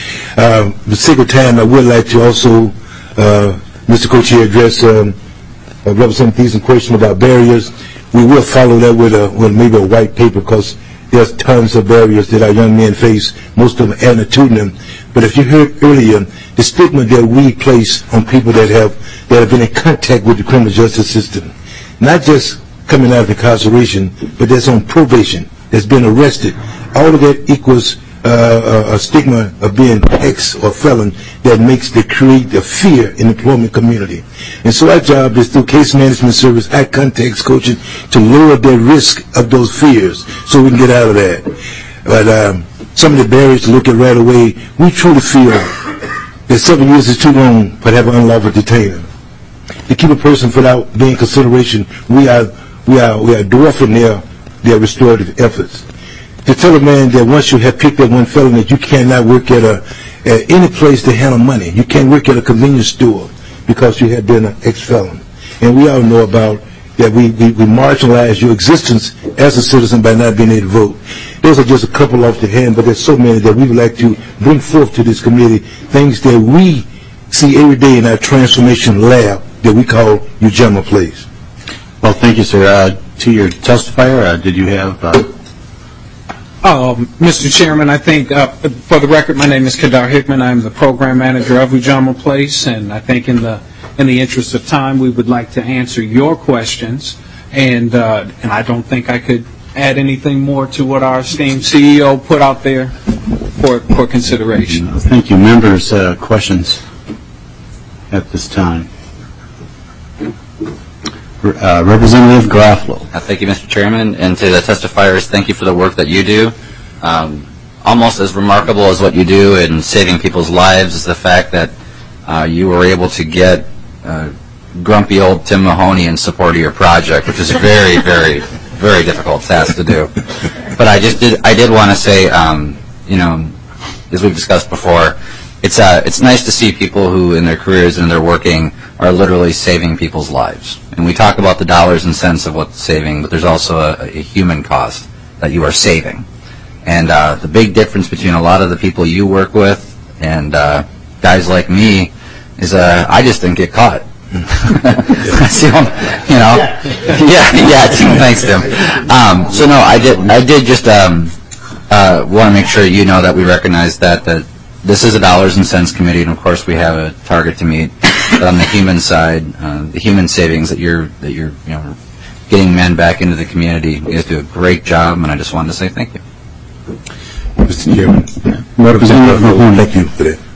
Um, for the sake of time, I would like to also, uh, Mister Co-Chair, address um, uh, Representative Thiessen's question about barriers. We will follow that with, a, with maybe a white paper because there's tons of barriers that our young men face, most of them attitudinal. But if you heard earlier, the stigma that we place on people that have that have been in contact with the criminal justice system, not just coming out of incarceration, but that's on probation, that's been arrested, all of that equals uh, a, a stigma of being ex or felon that makes the create the fear in the employment community. And so our job is through case management service, eye context coaching, to lower the risk of those fears so we can get out of that. But um, some of the barriers to look at right away, we truly feel that seven years is too long for having an unlawful detainer. To keep a person without being consideration, we are we are we are dwarfing their their restorative efforts. To tell a man that once you have picked up one felon that you cannot work at a at any place to handle money, you can't work at a convenience store because you have been an ex-felon. And we all know about that we, we, we marginalize your existence as a citizen by not being able to vote. Those are just a couple off the hand, but there's so many that we would like to bring forth to this committee, things that we see every day in our transformation lab that we call Ujamaa Place. Well, thank you, sir. Uh, to your testifier, uh, did you have... Uh... Um, Mister Chairman, I think, uh, for the record, my name is Kadar Hickman. I'm the program manager of Ujamaa Place, and I think in the in the interest of time, we would like to answer your questions, and uh, and I don't think I could add anything more to what our esteemed C E O put out there for for consideration. Thank you. Members, uh, questions at this time? Uh, Representative Garofalo. Uh, thank you, Mister Chairman, and to the testifiers, thank you for the work that you do. Um, almost as remarkable as what you do in saving people's lives is the fact that uh, you were able to get uh, grumpy old Tim Mahoney in support of your project, which is a very, very, very difficult task to do. But I just did, I did want to say, um, you know, as we've discussed before, it's uh, it's nice to see people who, in their careers and their working, are literally saving people's lives. And we talk about the dollars and cents of what's saving, but there's also a, a human cost that you are saving. And uh, the big difference between a lot of the people you work with and uh, guys like me is uh, I just didn't get caught. That's the only, you know, yeah, yeah. Thanks, Tim. Um, so no, I did. I did just um, uh, want to make sure you know that we recognize that that this is a dollars and cents committee, and of course we have a target to meet. But on the human side, uh, the human savings that you're that you're you know getting men back into the community, you guys do a great job, and I just wanted to say thank you. Mister Chairman, Representative Mahoney, thank you for that.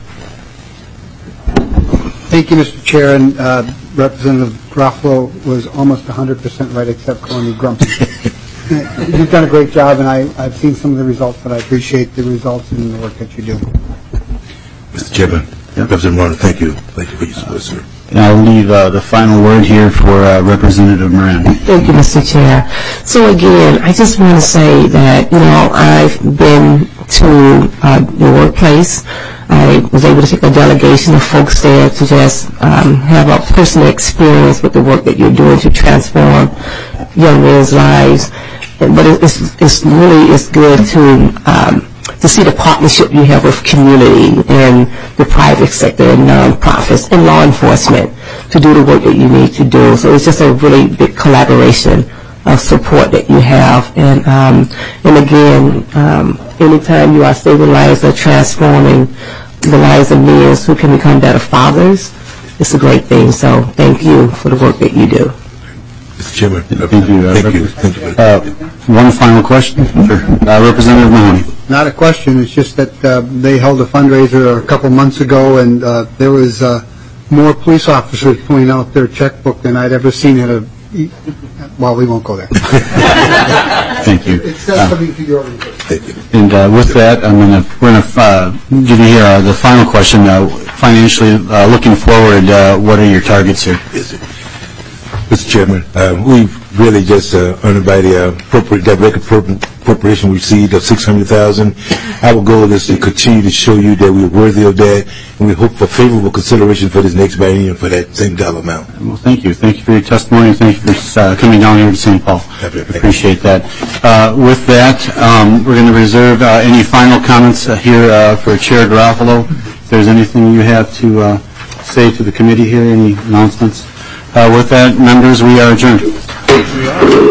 Thank you, Mister Chair, and uh, Representative Garofalo was almost one hundred percent right, except calling me grumpy. You've done a great job, and I, I've seen some of the results, but I appreciate the results and the work that you do. Mister Chairman, yeah. Representative Warner, thank you. Thank you for your support, sir. And I'll leave uh, the final word here for uh, Representative Moran. Thank you, Mister Chair. So again, I just want to say that, you know, I've been to uh, your workplace. I was able to take a delegation of folks there to just um, have a personal experience with the work that you're doing to transform young men's lives. But it's, it's really it's good to um, to see the partnership you have with community and the private sector and nonprofits and law enforcement to do the work that you need to do. So it's just a really big collaboration of support that you have. And um, and again, um, anytime you are saving lives or transforming the lives of men who can become better fathers, it's a great thing. So thank you for the work that you do. Mister Chairman, thank you. Uh, thank you. Thank you. Uh, one final question, sure. uh, Representative Mahoney. Not a question. It's just that uh, they held a fundraiser a couple months ago, and uh, there was uh, more police officers pulling out their checkbook than I'd ever seen at a. Well, we won't go there. Thank you. It says something to your organization. Thank you. And uh, with that, I'm going to we're going to uh, give you here uh, the final question. Uh, financially, uh, looking forward, uh, what are your targets here? Yes, Mister Chairman, uh, we've really just uh, earned by the uh, appropriate direct appropriation we received of six hundred thousand dollars. Our goal is to continue to show you that we're worthy of that, and we hope for favorable consideration for this next biennium for that same dollar amount. Well, thank you. Thank you for your testimony. Thank you for uh, coming down here to Saint Paul. Appreciate that. Uh, with that, um, we're going to reserve uh, any final comments uh, here uh, for Chair Garofalo. If there's anything you have to uh, say to the committee here, any announcements? Uh, with that, members, we are adjourned.